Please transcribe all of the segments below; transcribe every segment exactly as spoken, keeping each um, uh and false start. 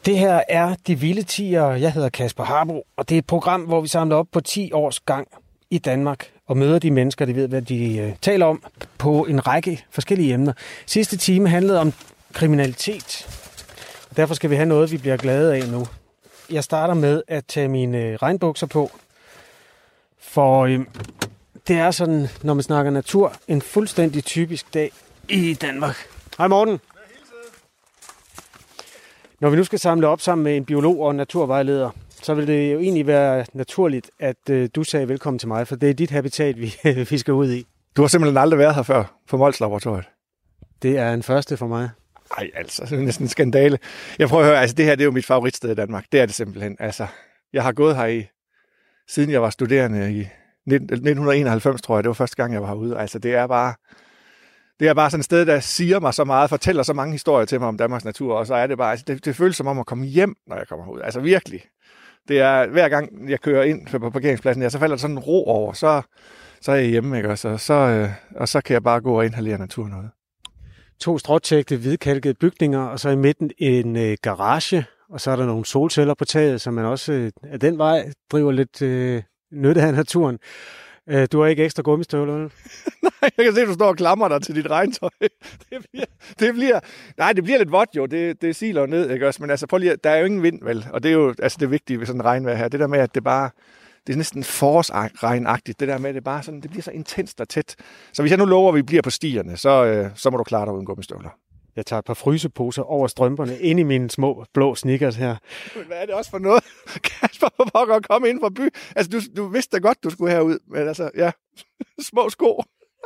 Det her er De Vilde Tiere. Jeg hedder Kasper Harbo, og det er et program, hvor vi samler op på ti års gang i Danmark og møder de mennesker, der ved, hvad de øh, taler om, på en række forskellige emner. Sidste time handlede om kriminalitet, og derfor skal vi have noget, vi bliver glade af nu. Jeg starter med at tage mine regnbukser på, for øh, det er sådan, når man snakker natur, en fuldstændig typisk dag i Danmark. Hej Morten. Når vi nu skal samle op sammen med en biolog og en naturvejleder, så vil det jo egentlig være naturligt, at øh, du sagde velkommen til mig, for det er dit habitat, vi, vi skal ud i. Du har simpelthen aldrig været her før på Mols Laboratoriet. Det er en første for mig. Ej, altså, det er næsten en skandale. Jeg prøver at høre, altså det her det er jo mit favoritsted i Danmark. Det er det simpelthen. Altså, jeg har gået her i, siden jeg var studerende i nitten enoghalvfems, tror jeg. Det var første gang, jeg var herude. Altså, det er bare... Det er bare sådan et sted, der siger mig så meget, fortæller så mange historier til mig om Danmarks natur, og så er det bare, altså det, det føles som om at komme hjem, når jeg kommer ud. Altså virkelig. Det er, hver gang jeg kører ind på parkeringspladsen, ja, så falder der sådan en ro over, så, så er jeg hjemme, ikke? Og så, så, øh, og så kan jeg bare gå og inhalere naturen noget. To stråtægte, hvidkalkede bygninger, og så i midten en øh, garage, og så er der nogle solceller på taget, så man også øh, af den vej driver lidt øh, nytte af naturen. Du har ikke ekstra gummistøvler, vel? Nej, jeg kan se, at du står og klamrer dig til dit regntøj. Det bliver, det bliver, nej, det bliver lidt vådt jo. Det, det siler ned, ikke også? Men altså, prøv lige, der er jo ingen vind, vel? Og det er jo altså det vigtige ved sådan en regnvejr her. Det der med, at det bare, det er næsten forårsregnagtigt. Det der med, at det bare sådan, det bliver så intenst og tæt. Så hvis jeg nu lover, at vi bliver på stierne, så, øh, så må du klare dig uden gummistøvler. Jeg tager et par fryseposer over strømperne ind i mine små blå sneakers her. Men hvad er det også for noget? Kasper, hvor pokker komme ind fra by. Altså, du, du vidste da godt, du skulle herud. Men altså, ja, små sko.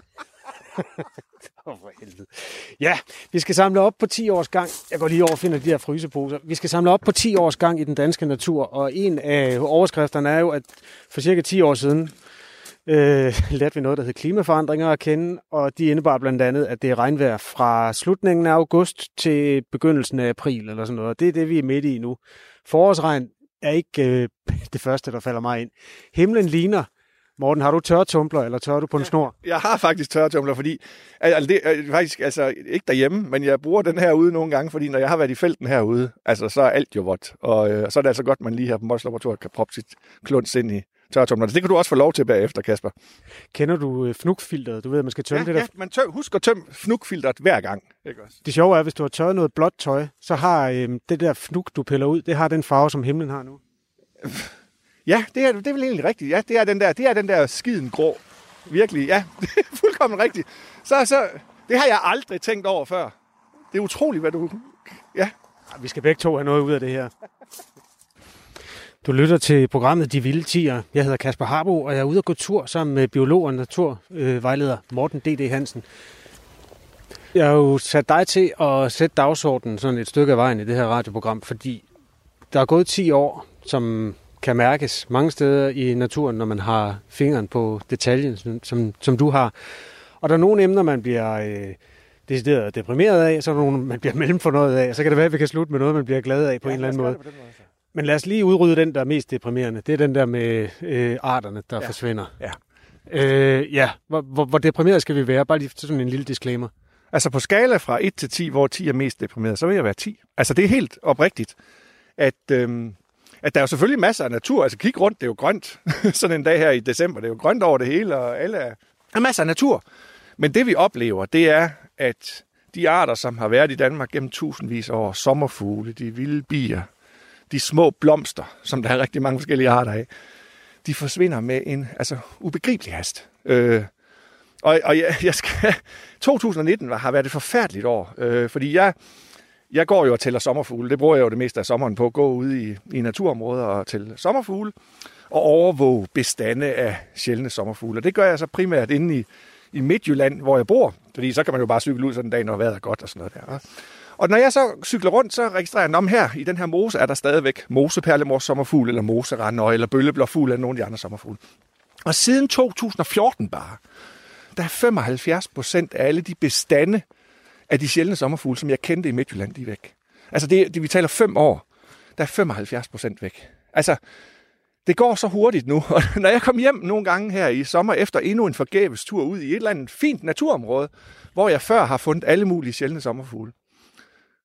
Oh, for helvede. Ja, vi skal samle op på ti års gang. Jeg går lige over og finder de her fryseposer. Vi skal samle op på ti års gang i den danske natur. Og en af overskrifterne er jo, at for cirka ti år siden, Øh, lærte vi noget, der hed klimaforandringer at kende, og de indebar blandt andet, at det er regnvejr fra slutningen af august til begyndelsen af april, eller sådan noget. Det er det, vi er midt i nu. Forårsregn er ikke øh, det første, der falder mig ind. Himlen ligner. Morten, har du tørretumbler, eller tørrer du på en snor? Jeg har faktisk tørretumbler, fordi, altså det er faktisk, altså ikke derhjemme, men jeg bruger den her ude nogle gange, fordi når jeg har været i felten herude, altså så er alt jo vådt, og øh, så er det altså godt, man lige her på Mols Laboratoriet kan proppe sit kluns ind i tørretumbler. Det kan du også få lov til bagefter, Kasper. Kender du øh, fnugfilteret? Du ved, at man skal tømme ja, det der. Ja, man tøm, husk at tømme fnugfilteret hver gang. Ikke også? Det sjove er, at hvis du har tørret noget blåt tøj, så har øh, det der fnug, du piller ud, det har den farve, som himlen har nu. Ja, det er, det er vel egentlig rigtigt. Ja, det er den der, det er den der skiden grå. Virkelig, ja. Det er fuldkommen rigtigt. Så, så, det har jeg aldrig tænkt over før. Det er utroligt, hvad du... Ja. Vi skal begge to have noget ud af det her. Du lytter til programmet De Vilde Tiere. Jeg hedder Kasper Harbo, og jeg er ude at gå tur sammen med biolog og naturvejleder Morten D D Hansen. Jeg har jo sat dig til at sætte dagsordenen sådan et stykke af vejen i det her radioprogram, fordi der er gået ti år, som kan mærkes mange steder i naturen, når man har fingeren på detaljen, som, som, som du har. Og der er nogle emner, man bliver øh, decideret deprimeret af, så er der nogle, man bliver mellemfornøjet af, så kan det være, at vi kan slutte med noget, man bliver glad af på ja, en eller anden måde. måde Men lad os lige udrydde den, der er mest deprimerende. Det er den der med øh, arterne, der ja. forsvinder. Ja. Øh, ja. Hvor, hvor, hvor deprimeret skal vi være? Bare lige sådan en lille disclaimer. Altså på skala fra et til ti, hvor ti er mest deprimeret, så vil jeg være ti. Altså det er helt oprigtigt, at, øhm, at der er jo selvfølgelig masser af natur. Altså kig rundt, det er jo grønt. Sådan en dag her i december, det er jo grønt over det hele, og alle er... Der er masser af natur. Men det vi oplever, det er, at de arter, som har været i Danmark gennem tusindvis af år, sommerfugle, de vilde bier, de små blomster, som der er rigtig mange forskellige arter af, de forsvinder med en altså, ubegribelig hast. Øh, og og jeg, jeg skal, to tusind nitten har været et forfærdeligt år, øh, fordi jeg, jeg går jo og tæller sommerfugle. Det bruger jeg jo det meste af sommeren på, at gå ud i, i naturområder og tælle sommerfugle, og overvåge bestande af sjældne sommerfugle. Det gør jeg så primært inde i, i Midtjylland, hvor jeg bor, fordi så kan man jo bare cykle ud sådan en dag, når vejret er godt og sådan noget der. Og når jeg så cykler rundt, så registrerer jeg, om her i den her mose er der stadigvæk moseperlemors sommerfugl, eller moserandøje, eller bølleblåfugl, eller nogle af de andre sommerfugle. Og siden to tusind og fjorten bare, der er femoghalvfjerds procent af alle de bestande af de sjældne sommerfugle, som jeg kendte i Midtjylland, de er væk. Altså det, det vi taler fem år, der er femoghalvfjerds procent væk. Altså det går så hurtigt nu, og når jeg kom hjem nogle gange her i sommer efter endnu en forgæves tur ud i et eller andet fint naturområde, hvor jeg før har fundet alle mulige sjældne sommerfugle,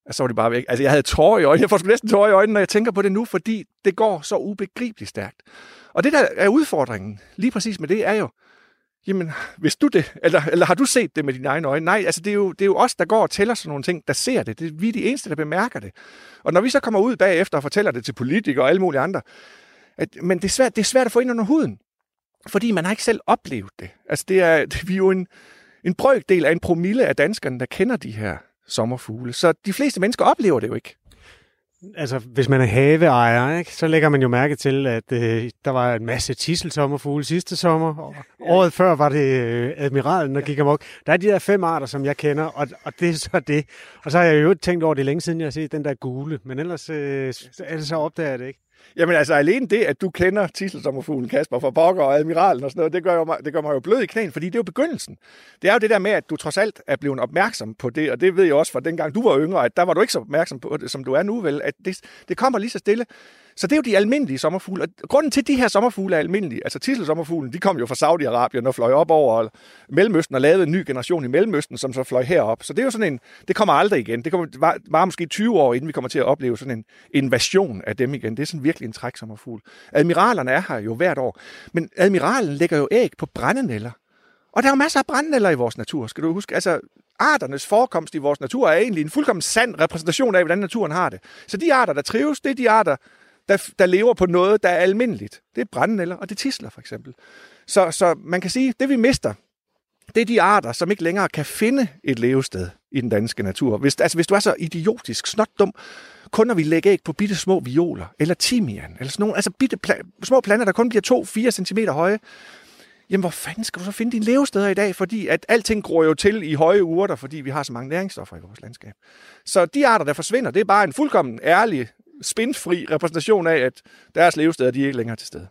Og så var det bare væk. Altså, jeg havde tårer i øjnene. Jeg får sgu næsten tårer i øjnene, når jeg tænker på det nu, fordi det går så ubegribeligt stærkt. Og det, der er udfordringen, lige præcis med det, er jo, jamen, hvis du det, eller, eller har du set det med dine egne øjne? Nej, altså, det er, jo, det er jo os, der går og tæller sådan nogle ting, der ser det. det. Vi er de eneste, der bemærker det. Og når vi så kommer ud bagefter og fortæller det til politikere og alle mulige andre, at, men det er, svært, det er svært at få ind under huden, fordi man har ikke selv oplevet det. Altså, det er, det, vi er jo en, en brøkdel af en promille af danskerne, der kender de her sommerfugle. Så de fleste mennesker oplever det jo ikke. Altså, hvis man er haveejer, ikke, så lægger man jo mærke til, at øh, der var en masse tidselsommerfugle sidste sommer. Og året før var det øh, admiralen, der gik amok. Der er de der fem arter, som jeg kender, og, og det er så det. Og så har jeg jo tænkt over det længe siden, jeg har set den der gule. Men ellers, øh, ellers så opdager jeg det ikke. Jamen altså, alene det, at du kender tidselsommerfuglen, Kasper, fra Pokker og admiralen og sådan noget, det gør, jo, det gør mig jo blød i knæen, fordi det er jo begyndelsen. Det er jo det der med, at du trods alt er blevet opmærksom på det, og det ved jeg også fra dengang du var yngre, at der var du ikke så opmærksom på det, som du er nu, vel? At det, det kommer lige så stille. Så det er jo de almindelige sommerfugle. Og grunden til, at de her sommerfugle er almindelige, altså tidselsommerfuglen, de kom jo fra Saudi-Arabien og fløj op over Mellemøsten og lavede en ny generation i Mellemøsten, som så fløj herop. Så det er jo sådan en, det kommer aldrig igen. Det kommer var, var måske tyve år, inden vi kommer til at opleve sådan en invasion af dem igen. Det er sådan virkelig en træksommerfugl. Admiralerne er her jo hvert år. Men admiralen lægger jo æg på brændenælder. Og der er jo masser af brændenælder i vores natur, skal du huske. Altså, arternes forekomst i vores natur er egentlig en fuldkommen sand repræsentation af, hvordan naturen har det. Så de arter, der trives, det er de arter, Der, der lever på noget, der er almindeligt. Det er brændenælder, og det er tidsler, for eksempel. Så, så man kan sige, det vi mister, det er de arter, som ikke længere kan finde et levested i den danske natur. Hvis, altså, hvis du er så idiotisk, snot dum, kun når vi lægger æg på bitte små violer, eller timian, eller sådan nogle, altså bitte pla- små planter, der kun bliver to til fire centimeter høje, jamen hvor fanden skal du så finde dine levesteder i dag? Fordi at alting gror jo til i høje urter, fordi vi har så mange næringsstoffer i vores landskab. Så de arter, der forsvinder, det er bare en fuldkommen ærlig, spindfri repræsentation af, at deres levesteder, de er ikke længere til stede.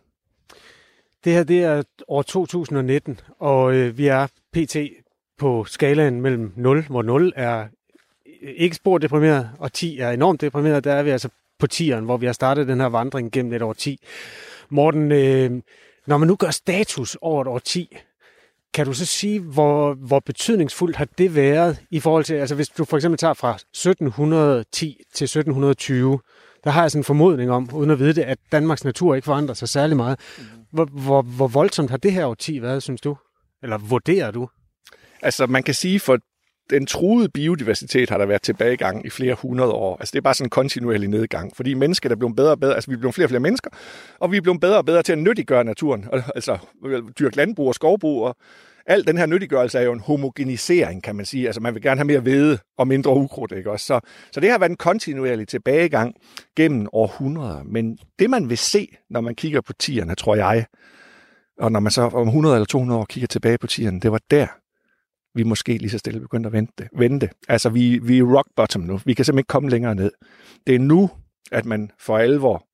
Det her, det er år to tusind nitten, og øh, vi er pt. På skalaen mellem nul, hvor nul er ikke spor deprimeret, og ti er enormt deprimeret. Der er vi altså på tieren, hvor vi har startet den her vandring gennem et årti. Morten, øh, når man nu gør status over et årti, kan du så sige, hvor, hvor betydningsfuldt har det været i forhold til, altså hvis du for eksempel tager fra sytten ti til sytten tyve, der har jeg sådan en formodning om, uden at vide det, at Danmarks natur ikke forandrer sig særlig meget. Hvor, hvor, hvor voldsomt har det her årti været, synes du? Eller vurderer du? Altså man kan sige, for den truede biodiversitet har der været tilbagegang i flere hundrede år. Altså det er bare sådan en kontinuerlig nedgang, fordi mennesker er blevet bedre og bedre, altså vi er blevet flere og flere mennesker, og vi er blevet bedre og bedre til at nyttiggøre naturen, altså dyrke landbrug og skovbrug, og al den her nyttiggørelse er jo en homogenisering, kan man sige. Altså man vil gerne have mere hvede og mindre ukrudt, ikke også? Så, så det har været en kontinuerlig tilbagegang gennem århundreder. Men det man vil se, når man kigger på tierne, tror jeg, og når man så om hundrede eller to hundrede år kigger tilbage på tierne, det var der, vi måske lige så stille begyndte at vente. vente. Altså vi, vi er rock bottom nu. Vi kan simpelthen ikke komme længere ned. Det er nu, at man for alvor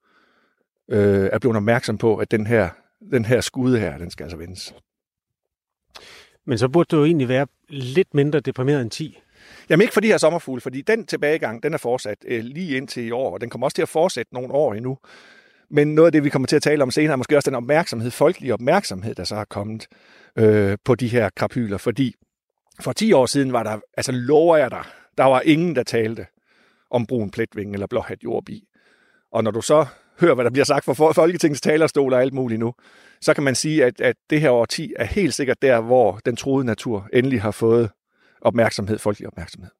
øh, er blevet opmærksom på, at den her, den her skude her, den skal altså vendes. Men så burde du jo egentlig være lidt mindre deprimeret end ti. Jamen ikke for de her sommerfugle, fordi den tilbagegang, den er fortsat øh, lige indtil i år, og den kommer også til at fortsætte nogle år endnu. Men noget af det, vi kommer til at tale om senere, er måske også den opmærksomhed, folkelige opmærksomhed, der så har kommet øh, på de her krapyler. Fordi for ti år siden var der, altså lover jeg dig, der var ingen, der talte om brun pletvinge eller blåhat jordbi. Og når du så hører, hvad der bliver sagt fra Folketingets talerstol og alt muligt nu, så kan man sige, at, at det her årti er helt sikkert der, hvor den truede natur endelig har fået opmærksomhed, folkelig opmærksomhed.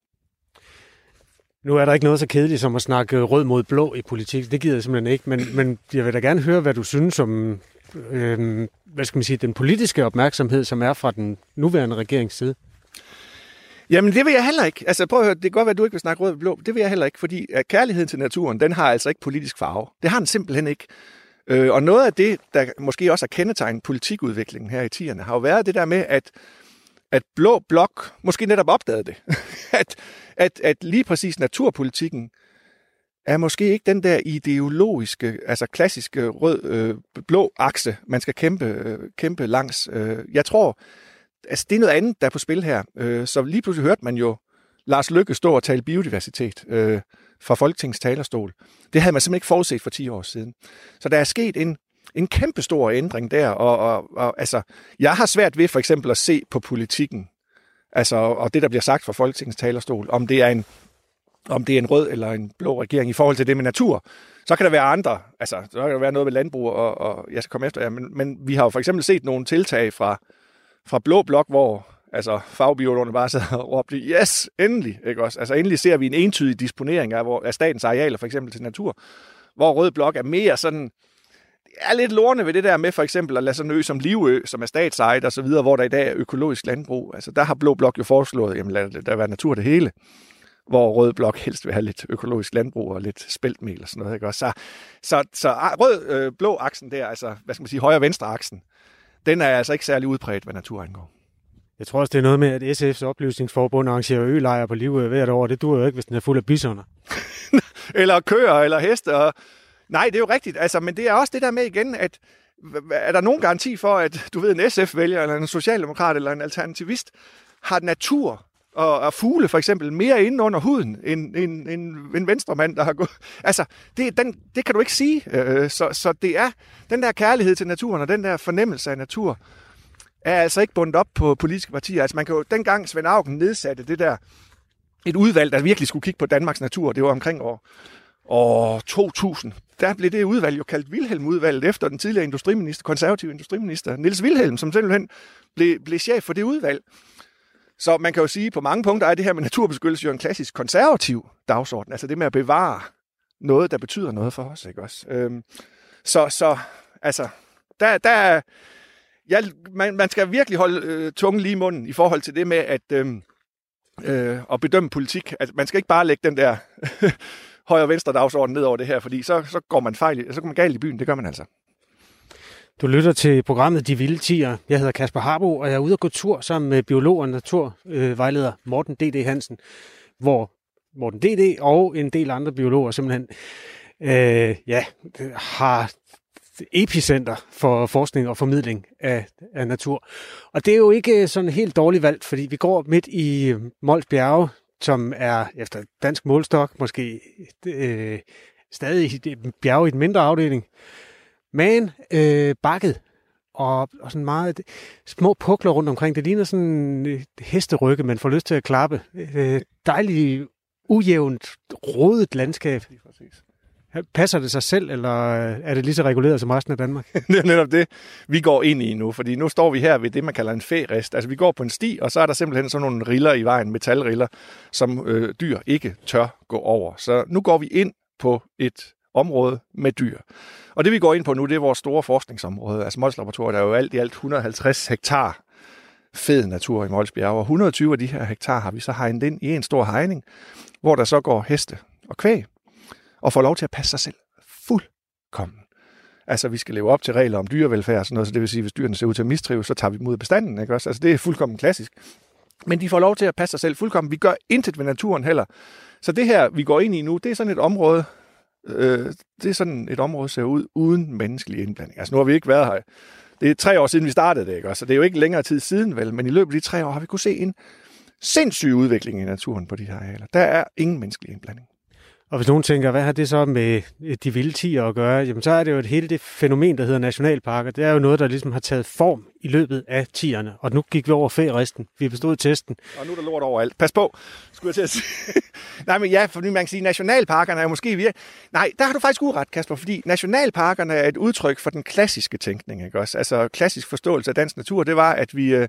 Nu er der ikke noget så kedeligt som at snakke rød mod blå i politik. Det gider jeg simpelthen ikke, men, men jeg vil da gerne høre, hvad du synes om øh, hvad skal man sige, den politiske opmærksomhed, som er fra den nuværende regerings side. Jamen det vil jeg heller ikke. Altså prøv at høre, det kan godt være, at du ikke vil snakke rød og blå. Det vil jeg heller ikke, fordi at kærligheden til naturen, den har altså ikke politisk farve. Det har den simpelthen ikke. Øh, og noget af det, der måske også har kendetegnet politikudviklingen her i tierne, har jo været det der med, at, at blå blok måske netop opdagede det. at, at, at lige præcis naturpolitikken er måske ikke den der ideologiske, altså klassiske rød-blå øh, akse, man skal kæmpe, øh, kæmpe langs. Øh, jeg tror, altså det er noget andet, der er på spil her. Øh, så lige pludselig hørte man jo Lars Løkke stå og tale biodiversitet øh, fra Folketingets talerstol. Det havde man simpelthen ikke forudset for ti år siden. Så der er sket en, en kæmpestor ændring der, og, og, og altså, jeg har svært ved for eksempel at se på politikken, altså, og det, der bliver sagt fra Folketingets talerstol, om det er en om det er en rød eller en blå regering i forhold til det med natur. Så kan der være andre, altså så kan der være noget med landbrug, og, og jeg skal komme efter jer, men, men vi har jo for eksempel set nogle tiltag fra, fra Blå Blok, hvor altså fagbiologerne bare sidder og råbte, yes, endelig, ikke også? Altså endelig ser vi en entydig disponering af, hvor, af statens arealer for eksempel til natur, hvor Rød Blok er mere sådan, er lidt lorne ved det der med for eksempel at lade sådan en ø som Livø, som er statsejet og så videre, hvor der i dag er økologisk landbrug. Altså der har Blå Blok jo foreslået, jamen lad der være natur det hele, hvor Rød Blok helst vil have lidt økologisk landbrug og lidt speltmel og sådan noget, ikke også? Så, så, så rød-blå øh, aksen der, altså hvad skal man sige, højre-venstre aksen, den er altså ikke særlig udbredt, hvad natur angår. Jeg tror også, det er noget med, at S F's oplysningsforbund arrangerer ølejre på Livø hvert år. Det duer jo ikke, hvis den er fuld af bisoner. Eller køer, eller heste. Og... Nej, det er jo rigtigt. Altså, men det er også det der med igen, at er der nogen garanti for, at du ved, en S F-vælger, eller en socialdemokrat, eller en alternativist, har natur og, og fugle for eksempel mere inde under huden, end en, en, en venstremand, der har gået... Altså, det, den, det kan du ikke sige. Så, så det er den der kærlighed til naturen, og den der fornemmelse af natur, er altså ikke bundet op på politiske partier. Altså man kan jo, dengang Svend Auken nedsatte det der, et udvalg, der virkelig skulle kigge på Danmarks natur, det var omkring år, år to tusind, der blev det udvalg jo kaldt Wilhelm-udvalget, efter den tidligere industriminister, konservative industriminister, Niels Wilhelm, som simpelthen blev, blev chef for det udvalg. Så man kan jo sige, at på mange punkter er det her med naturbeskyttelse jo en klassisk konservativ dagsorden, altså det med at bevare noget, der betyder noget for os, ikke også? Øhm, så, så, altså, der, der er Ja, man, man skal virkelig holde øh, tungen lige i munden i forhold til det med at, øh, øh, at bedømme politik. Altså, man skal ikke bare lægge den der højre-venstre dagsorden ned over det her, fordi så, så går man fejl, så går man galt i byen. Det gør man altså. Du lytter til programmet De Vilde Tier. Jeg hedder Kasper Harbo, og jeg er ude at gå tur sammen med biolog og naturvejleder øh, Morten D D Hansen, hvor Morten D D og en del andre biologer simpelthen øh, ja, har epicenter for forskning og formidling af, af natur. Og det er jo ikke sådan helt dårligt valgt, fordi vi går midt i Mols Bjerge, som er efter dansk målstok måske øh, stadig bjerge i den mindre afdeling, men øh, bakket og, og sådan meget små pukler rundt omkring. Det ligner sådan en hesterygge, man får lyst til at klappe. Øh, dejligt ujævnt, rodet landskab. Passer det sig selv, eller er det lige så reguleret som resten af Danmark? Det er netop det, vi går ind i nu, fordi nu står vi her ved det, man kalder en færist. Altså vi går på en sti, og så er der simpelthen sådan nogle riller i vejen, metalriller, som øh, dyr ikke tør gå over. Så nu går vi ind på et område med dyr. Og det vi går ind på nu, det er vores store forskningsområde. Altså Mols Laboratoriet er jo alt i alt et hundrede og halvtreds hektar fed natur i Mols Bjerge, og et hundrede og tyve af de her hektar har vi så hegnet ind i en stor hegning, hvor der så går heste og kvæg, og får lov til at passe sig selv fuldkommen. Altså, vi skal leve op til regler om dyrevelfærd og sådan noget, så det vil sige, hvis dyrene ser ud til at mistrive, så tager vi dem ud af bestanden, ikke også? Altså, det er fuldkommen klassisk. Men de får lov til at passe sig selv fuldkommen. Vi gør intet ved naturen heller. Så det her, vi går ind i nu, det er sådan et område, øh, det er sådan et område, ser ud uden menneskelig indblanding. Altså, nu har vi ikke været her. Det er tre år siden, vi startede det, ikke også? Så det er jo ikke længere tid siden, vel? Men i løbet af de tre år har vi kunnet se en sindssyg udvikling i naturen på de her arealer. Der er ingen menneskelig indblanding. Og hvis nogen tænker, hvad har det så med de vilde tier at gøre, jamen så er det jo et hele det fænomen, der hedder nationalparker. Det er jo noget, der ligesom har taget form i løbet af tierne. Og nu gik vi over færisten. Vi bestod testen. Og nu er der lort overalt. Pas på, skulle jeg til at sige. Nej, men ja, fordi man kan sige, nationalparkerne er jo måske virkelig... Nej, der har du faktisk uret, Kasper, fordi nationalparkerne er et udtryk for den klassiske tænkning, ikke også? Altså klassisk forståelse af dansk natur, det var, at vi...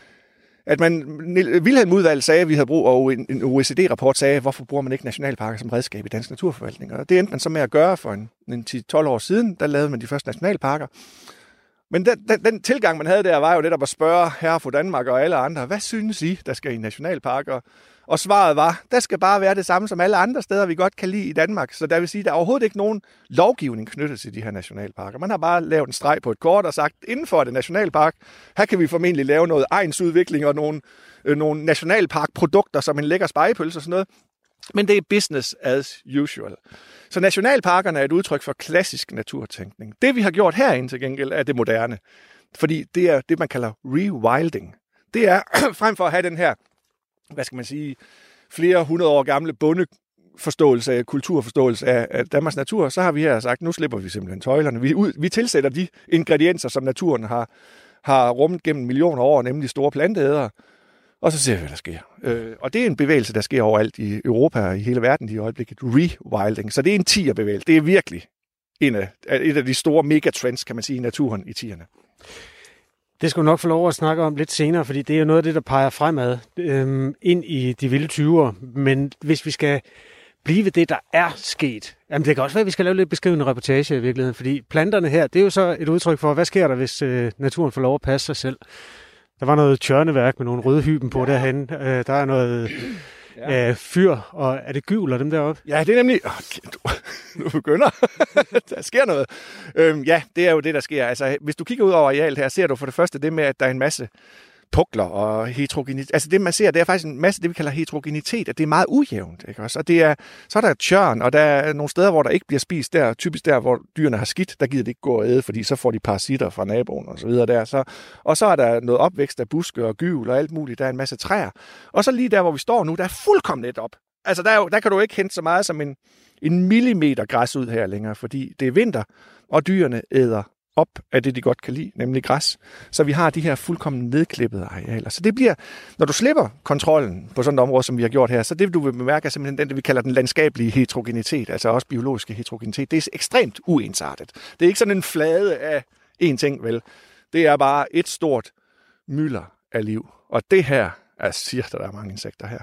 At man, Wilhelm-udvalget sagde, at vi havde brug, og en O E C D-rapport sagde, hvorfor bruger man ikke nationalparker som redskab i dansk naturforvaltning? Og det endte man så med at gøre for en, en ti til tolv år siden, der lavede man de første nationalparker. Men den, den, den tilgang, man havde der, var jo netop at spørge herre for Danmark og alle andre, hvad synes I, der skal i nationalparker? Og svaret var, der skal bare være det samme som alle andre steder, vi godt kan lide i Danmark. Så der vil sige, der er overhovedet ikke nogen lovgivning knyttet til de her nationalparker. Man har bare lavet en streg på et kort og sagt, inden for det nationalpark, her kan vi formentlig lave noget egnsudvikling og nogle, øh, nogle nationalparkprodukter, som en lækker spegepølse og sådan noget. Men det er business as usual. Så nationalparkerne er et udtryk for klassisk naturtænkning. Det vi har gjort herinde til gengæld er det moderne. Fordi det er det, man kalder rewilding. Det er frem for at have den her, hvad skal man sige, flere hundrede år gamle bondeforståelse af kulturforståelse af, af Danmarks natur, så har vi her sagt, nu slipper vi simpelthen tøjlerne. Vi, ud, vi tilsætter de ingredienser, som naturen har, har rummet gennem millioner år, nemlig store planteædere. Og så ser vi, hvad der sker. Øh, og det er en bevægelse, der sker overalt i Europa og i hele verden i øjeblikket. Rewilding. Så det er en tigerbevægelse. Det er virkelig en af, et af de store megatrends, kan man sige, i naturen i tierne. Det skal vi nok få lov at snakke om lidt senere, fordi det er jo noget af det, der peger fremad øhm, ind i de vilde tyvere. Men hvis vi skal blive ved det, der er sket, jamen det kan også være, at vi skal lave lidt beskrivende reportage i virkeligheden, fordi planterne her, det er jo så et udtryk for, hvad sker der, hvis øh, naturen får lov at passe sig selv. Der var noget tjørneværk med nogle røde hyben på ja. derhen. Øh, der er noget ja. øh, fyr, og er det gyvler dem deroppe? Ja, det er nemlig... Oh, du, du begynder. Der sker noget. Øhm, ja, det er jo det, der sker. Altså, hvis du kigger ud over arealet her, ser du for det første det med, at der er en masse pukler og heterogenitet. Altså det, man ser, det er faktisk en masse det, vi kalder heterogenitet, at det er meget ujævnt. Ikke også? Og det er, så er der tjørn, og der er nogle steder, hvor der ikke bliver spist, der typisk der, hvor dyrene har skidt, der gider de ikke gå og æde, fordi så får de parasitter fra naboen og så videre der. Så, og så er der noget opvækst af buske og gyvel og alt muligt. Der er en masse træer. Og så lige der, hvor vi står nu, der er fuldkommen net op. Altså der, er jo, der kan du ikke hente så meget som en, en millimeter græs ud her længere, fordi det er vinter, og dyrene æder op af det, de godt kan lide, nemlig græs. Så vi har de her fuldkommen nedklippede arealer. Så det bliver, når du slipper kontrollen på sådan et område, som vi har gjort her, så det du vil bemærke er simpelthen den, det vi kalder den landskabelige heterogenitet, altså også biologiske heterogenitet. Det er ekstremt uensartet. Det er ikke sådan en flade af én ting, vel. Det er bare et stort mylder af liv. Og det her, jeg siger, der er mange insekter her.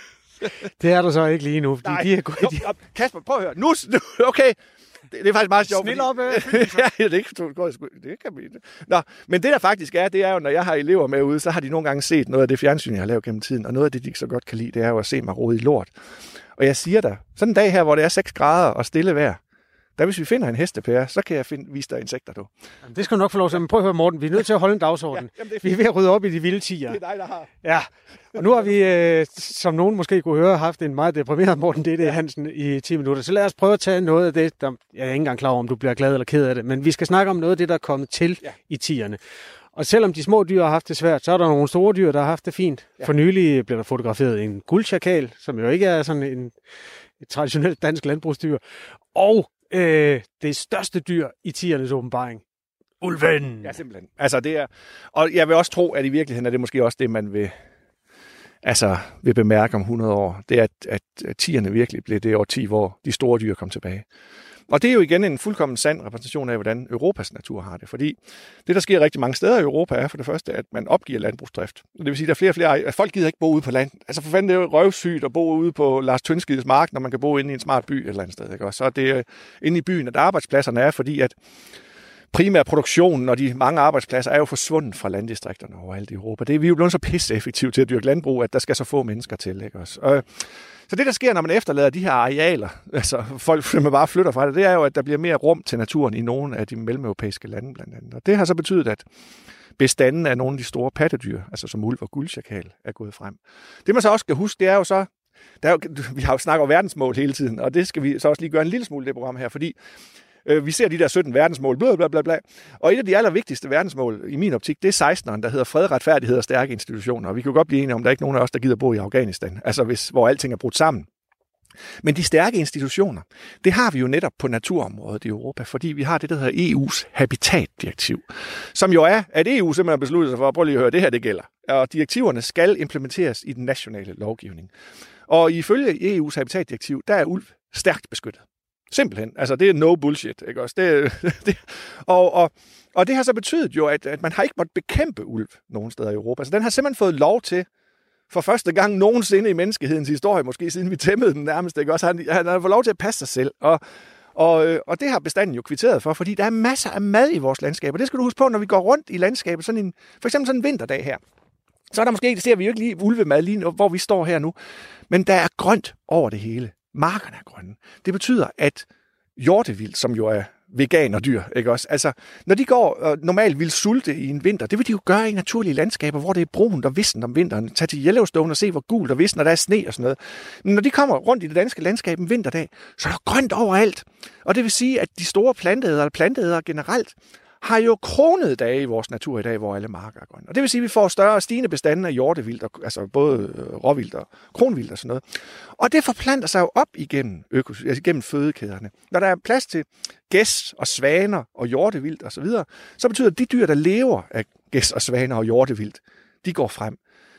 Det er der så ikke lige nu, fordi Nej. de er gået... Jo, Kasper, prøv at høre. Nu, nu okay. Det, det er faktisk meget sjovt. Snil op, fordi, ja, det, det kan blive det. Nå, men det der faktisk er, det er jo, når jeg har elever med ude, så har de nogle gange set noget af det fjernsyn, jeg har lavet gennem tiden, og noget af det, de ikke så godt kan lide, det er jo at se mig rode i lort. Og jeg siger dig, sådan en dag her, hvor det er seks grader og stille vejr, der hvis vi finder en hestepære, så kan jeg finde, vise dig insekter, du. Jamen, det skal du nok få lov til. Men prøv at høre, Morten, vi er nødt til at holde en dagsorden. Ja, vi er ved at rydde op i de vilde tiger. Det er dig, der har. Ja, og nu har vi, øh, som nogen måske kunne høre, haft en meget deprimeret Morten D D. Hansen i ti minutter. Så lad os prøve at tage noget af det, der, jeg er ikke engang klar over, om du bliver glad eller ked af det, men vi skal snakke om noget af det, der er kommet til ja. i tierne. Og selvom de små dyr har haft det svært, så er der nogle store dyr, der har haft det fint. Ja. For nylig blev der fotograferet en guldchakal, som jo ikke er sådan en, et traditionelt dansk landbrugsdyr. Og øh, det største dyr i tiernes åbenbaring. Ulven! Ja, simpelthen. Altså, det er, og jeg vil også tro, at i virkeligheden er det måske også det, man vil, altså, vil bemærke om hundrede år. Det er, at, at, at tierne virkelig blev det årti, hvor de store dyr kom tilbage. Og det er jo igen en fuldkommen sand repræsentation af, hvordan Europas natur har det. Fordi det, der sker rigtig mange steder i Europa, er for det første, at man opgiver landbrugsdrift. Det vil sige, at der er flere og flere... At folk gider ikke bo ude på land. Altså for fanden, det er jo røvsygt at bo ude på Lars Tønskides mark, når man kan bo inde i en smart by et eller andet sted. Ikke? Og så er det inde i byen, at arbejdspladserne er, fordi at primær produktionen og de mange arbejdspladser er jo forsvundet fra landdistrikterne overalt i Europa. Det er vi er jo blevet så pisseeffektivt til at dyrke landbrug, at der skal så få mennesker til. Ikke? Også. Og så det, der sker, når man efterlader de her arealer, altså folk man bare flytter fra det, det er jo, at der bliver mere rum til naturen i nogle af de mellemeuropæiske lande blandt andet. Og det har så betydet, at bestanden af nogle af de store pattedyr, altså som ulv og guldchakal, er gået frem. Det man så også skal huske, det er jo så, der er jo, vi har jo snakket om verdensmål hele tiden, og det skal vi så også lige gøre en lille smule i det program her, fordi øh, vi ser de der sytten verdensmål, bla bla bla bla, og et af de allervigtigste verdensmål i min optik, det er seksteneren, der hedder fred, retfærdighed og stærke institutioner, og vi kan jo godt blive enige om, der er ikke nogen af os, der gider bo i Afghanistan, altså hvis, hvor alting er brudt sammen. Men de stærke institutioner, det har vi jo netop på naturområdet i Europa, fordi vi har det, der hedder E U's habitatdirektiv, som jo er, at E U simpelthen har besluttet sig for, at prøve lige at høre, det her det gælder. Og direktiverne skal implementeres i den nationale lovgivning. Og ifølge E U's habitatdirektiv, der er ulv stærkt beskyttet. Simpelthen. Altså, det er no bullshit, ikke også? Det, det, og, og, og det har så betydet jo, at, at man har ikke måttet bekæmpe ulv nogen steder i Europa. Så den har simpelthen fået lov til, for første gang nogensinde i menneskehedens historie, måske siden vi tæmmede den nærmest, ikke også? Han, han har fået lov til at passe sig selv. Og, og, og det har bestanden jo kvitteret for, fordi der er masser af mad i vores landskab. Og det skal du huske på, når vi går rundt i landskabet, sådan en, for eksempel sådan en vinterdag her. Så er der måske, det ser vi jo ikke lige ulvemad lige nu, hvor vi står her nu. Men der er grønt over det hele. Markerne er grønne. Det betyder, at hjortevildt, som jo er veganerdyr, ikke også? Altså, når de går og normalt vil sulte i en vinter, det vil de jo gøre i naturlige landskaber, hvor det er brunt og vissent om vinteren. Tag til Yellowstone og se, hvor gult og vissent, når der er sne og sådan noget. Men når de kommer rundt i det danske landskab en vinterdag, så er der grønt overalt. Og det vil sige, at de store planteædere eller planteædere generelt har jo kronede dage i vores natur i dag, hvor alle marker er grønne. Og det vil sige, at vi får større og stigende bestande af hjortevildt, altså både råvildt og kronvildt og sådan noget. Og det forplanter sig jo op igennem, økos- altså igennem fødekæderne. Når der er plads til gæs og svaner og hjortevildt og så videre, så betyder det, at de dyr, der lever af gæs og svaner og hjortevildt, de går frem.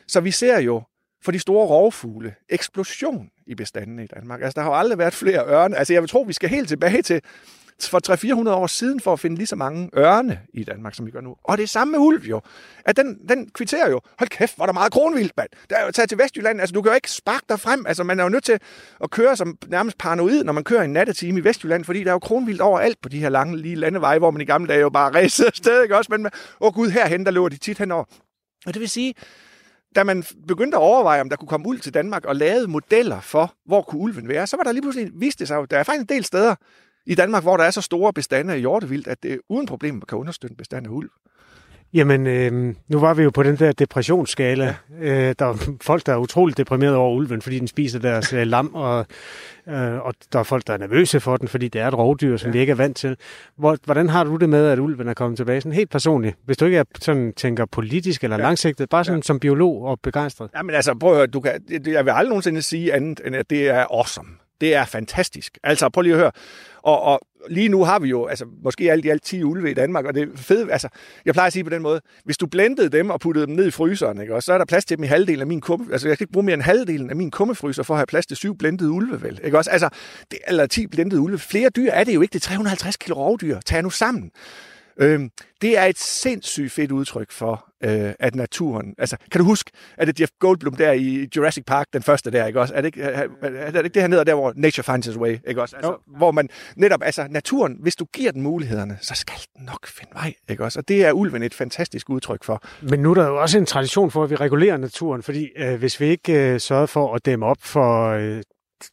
Så vi ser jo for de store rovfugle eksplosion i bestandene i Danmark. Altså, der har jo aldrig været flere ørne. Altså, jeg vil tro, vi skal helt tilbage til for tre til fire hundrede år siden for at finde lige så mange ørne i Danmark, som vi gør nu. Og det er samme med ulv jo. At den, den kvitterer jo, hold kæft, hvor er der meget kronvildt, mand. Der er jo taget til Vestjylland, altså du kan jo ikke sparke dig frem. Altså man er jo nødt til at køre som nærmest paranoid, når man kører en nattetime i Vestjylland, fordi der er jo kronvildt overalt på de her lange lige landeveje, hvor man i gamle dage jo bare ræsede afsted, ikke også? Men åh oh, gud, herhen, der løber de tit henover. Og det vil sige, da man begyndte at overveje, om der kunne komme ulv til Danmark og lavede modeller for, hvor kunne ulven være, så var der lige pludselig, viste det sig jo, der er faktisk en del steder i Danmark, hvor der er så store bestande af hjortevildt, at det uden problem kan understøtte bestand af ulv. Jamen, øh, nu var vi jo på den der depressionsskala. Ja. Øh, der er folk, der er utroligt deprimerede over ulven, fordi den spiser deres øh, lam, og, øh, og der er folk, der er nervøse for den, fordi det er et rovdyr, som ja. vi ikke er vant til. Hvor, hvordan har du det med, at ulven er kommet tilbage? Sådan helt personligt. Hvis du ikke er sådan, tænker politisk eller ja. langsigtet, bare sådan ja. som biolog og begejstret. Jamen altså, prøv at høre, du kan, jeg vil aldrig nogensinde sige andet, end at det er awesome. Det er fantastisk. Altså, prøv lige at høre. Og, og lige nu har vi jo, altså, måske alt i alt ti ulve i Danmark, og det er fedt, altså, jeg plejer at sige på den måde, hvis du blendede dem og puttede dem ned i fryseren, ikke, og så er der plads til dem i halvdelen af min kumme, altså, jeg kan ikke bruge mere end halvdelen af min kummefryser for at have plads til syv blendede ulve, vel, ikke også? Altså, det, eller ti blendede ulve. Flere dyr er det jo ikke, det er tre hundrede og halvtreds kilo rovdyr. Tag nu sammen. Øhm, det er et sindssygt fedt udtryk for, øh, at naturen... Altså, kan du huske, at det Jeff Goldblum der i Jurassic Park, den første der, ikke også? Er det ikke, er, er det, ikke det her nede der, hvor nature finds its way, ikke også? Altså, hvor man netop, altså naturen, hvis du giver den mulighederne, så skal den nok finde vej, ikke også? Og det er ulven et fantastisk udtryk for. Men nu er der jo også en tradition for, at vi regulerer naturen, fordi øh, hvis vi ikke øh, sørger for at dæmme op for... Øh,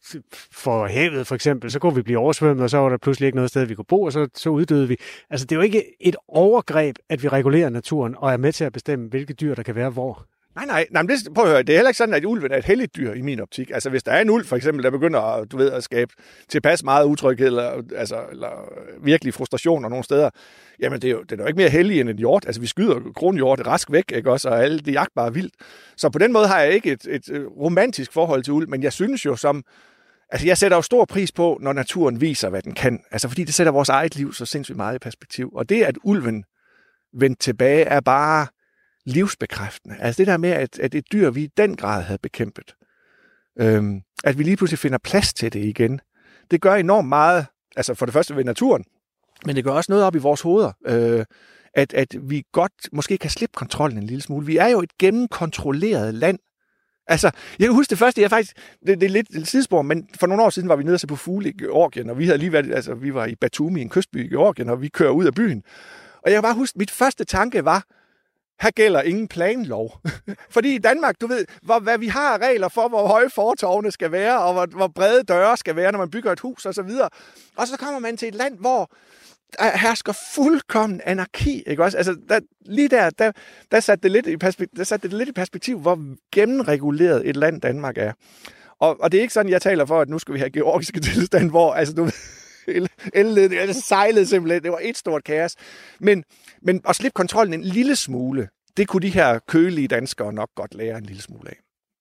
for havet for eksempel, så kunne vi blive oversvømmet, og så var der pludselig ikke noget sted, vi kunne bo, og så, så uddøde vi. Altså, det er jo ikke et overgreb, at vi regulerer naturen, og er med til at bestemme, hvilke dyr, der kan være hvor. Nej, nej, nej, men det, prøv at høre, det er heller ikke sådan, at ulven er et helligt dyr i min optik. Altså, hvis der er en ulv, for eksempel, der begynder at, du ved, at skabe tilpas meget utryghed, eller, altså, eller virkelig frustrationer nogle steder, jamen, det er jo, det er jo ikke mere hellig end en hjort. Altså, vi skyder kronhjort rask væk, ikke også, og alle det jagtbare vildt. Så på den måde har jeg ikke et, et romantisk forhold til ulv, men jeg synes jo som, altså, jeg sætter jo stor pris på, når naturen viser, hvad den kan. Altså, fordi det sætter vores eget liv så sindssygt meget i perspektiv. Og det, at ulven vendte tilbage, er bare livsbekræftende. Altså det der med, at, at et dyr, vi i den grad havde bekæmpet, øhm, at vi lige pludselig finder plads til det igen, det gør enormt meget, altså for det første ved naturen, men det gør også noget op i vores hoveder, øh, at, at vi godt måske kan slippe kontrollen en lille smule. Vi er jo et gennemkontrolleret land. Altså, jeg kan huske det første, jeg faktisk, det, det er lidt et sidespor, men for nogle år siden var vi nede og se på fugle i Georgien, og vi havde lige været, altså vi var i Batumi, en kystby i Georgien, og vi kører ud af byen. Og jeg kan bare huske, mit første tanke var, her gælder ingen planlov. Fordi i Danmark, du ved, hvor, hvad vi har regler for, hvor høje fortovene skal være, og hvor, hvor brede døre skal være, når man bygger et hus og så videre. Og så kommer man til et land, hvor der hersker fuldkommen anarki, ikke også? Altså, der, lige der, der, der, satte det lidt i perspektiv, der satte det lidt i perspektiv, hvor gennemreguleret et land Danmark er. Og, og det er ikke sådan, jeg taler for, at nu skal vi have georgiske tilstand, hvor, altså, du elledning, altså sejlede simpelthen, det var et stort kaos. Men, men at slippe kontrollen en lille smule, det kunne de her kølige danskere nok godt lære en lille smule af.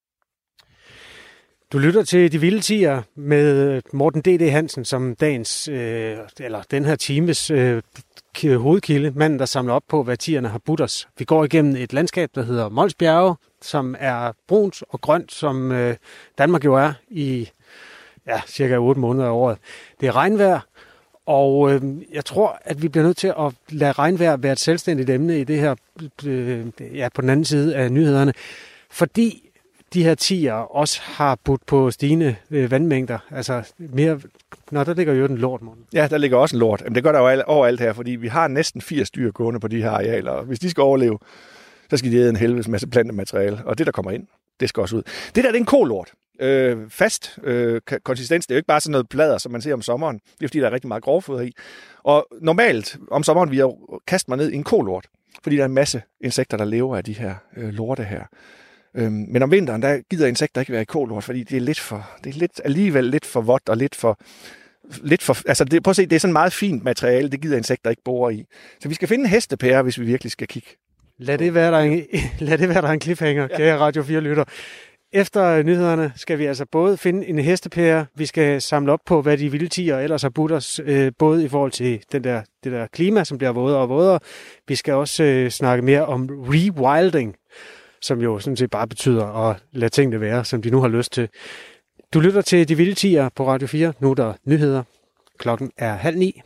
Du lytter til De Vilde Tiere med Morten D D Hansen som dagens, øh, eller den her times øh, hovedkilde, manden, der samler op på, hvad tierne har budt os. Vi går igennem et landskab, der hedder Mols Bjerge, som er brunt og grønt, som øh, Danmark jo er i ja, cirka otte måneder af året. Det er regnvejr, og øh, jeg tror, at vi bliver nødt til at lade regnvejr være et selvstændigt emne i det her, øh, ja, på den anden side af nyhederne, fordi de her tier også har budt på stigende øh, vandmængder. Altså mere... Nå, der ligger jo en lort, Morten. Ja, der ligger også en lort. Men det gør der jo overalt her, fordi vi har næsten firs dyr gående på de her arealer. Og hvis de skal overleve, så skal de æde en helvedes masse plantemateriale. Og det, der kommer ind, det skal også ud. Det der, det er en kolort. Øh, fast øh, konsistens. Det er jo ikke bare sådan noget plader, som man ser om sommeren. Det er fordi, der er rigtig meget grovfoder i. Og normalt om sommeren vil jeg kaste mig ned i en kolort. Fordi der er en masse insekter, der lever af de her øh, lorte her. Men om vinteren, der gider insekter ikke være i kolort, fordi det er lidt for, det er lidt, alligevel lidt for vådt og lidt for, lidt for, altså det, prøv at se, det er sådan meget fint materiale, det gider insekter ikke bore i. Så vi skal finde en hestepære, hvis vi virkelig skal kigge. Lad det være der en, lad det være der en cliffhanger, ja. Kære Radio fire lytter. Efter nyhederne skal vi altså både finde en hestepære, vi skal samle op på, hvad de vilde tier ellers har budt os, øh, både i forhold til den der, det der klima, som bliver vådere og vådere. Vi skal også øh, snakke mere om rewilding, som jo sådan set bare betyder at lade tingene være, som de nu har lyst til. Du lytter til De Vilde Tier på Radio fire. Nu er der nyheder. Klokken er halv ni.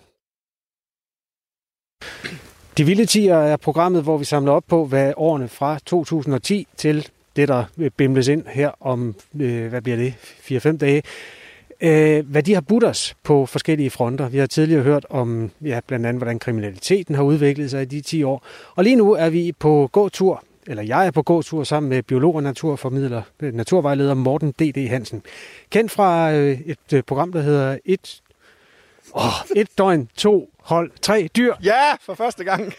De Vilde Tier er programmet, hvor vi samler op på, hvad årene fra to tusind og ti til det, der bimles ind her om, øh, hvad bliver det, fire fem dage, øh, hvad de har budt os på forskellige fronter. Vi har tidligere hørt om, ja, blandt andet, hvordan kriminaliteten har udviklet sig i de ti år. Og lige nu er vi på gåtur, eller jeg er på gåtur sammen med biolog og naturformidler, naturvejleder Morten D D Hansen. Kendt fra øh, et program, der hedder Et, åh, et døgn, to hold, tre dyr. Ja, for første gang.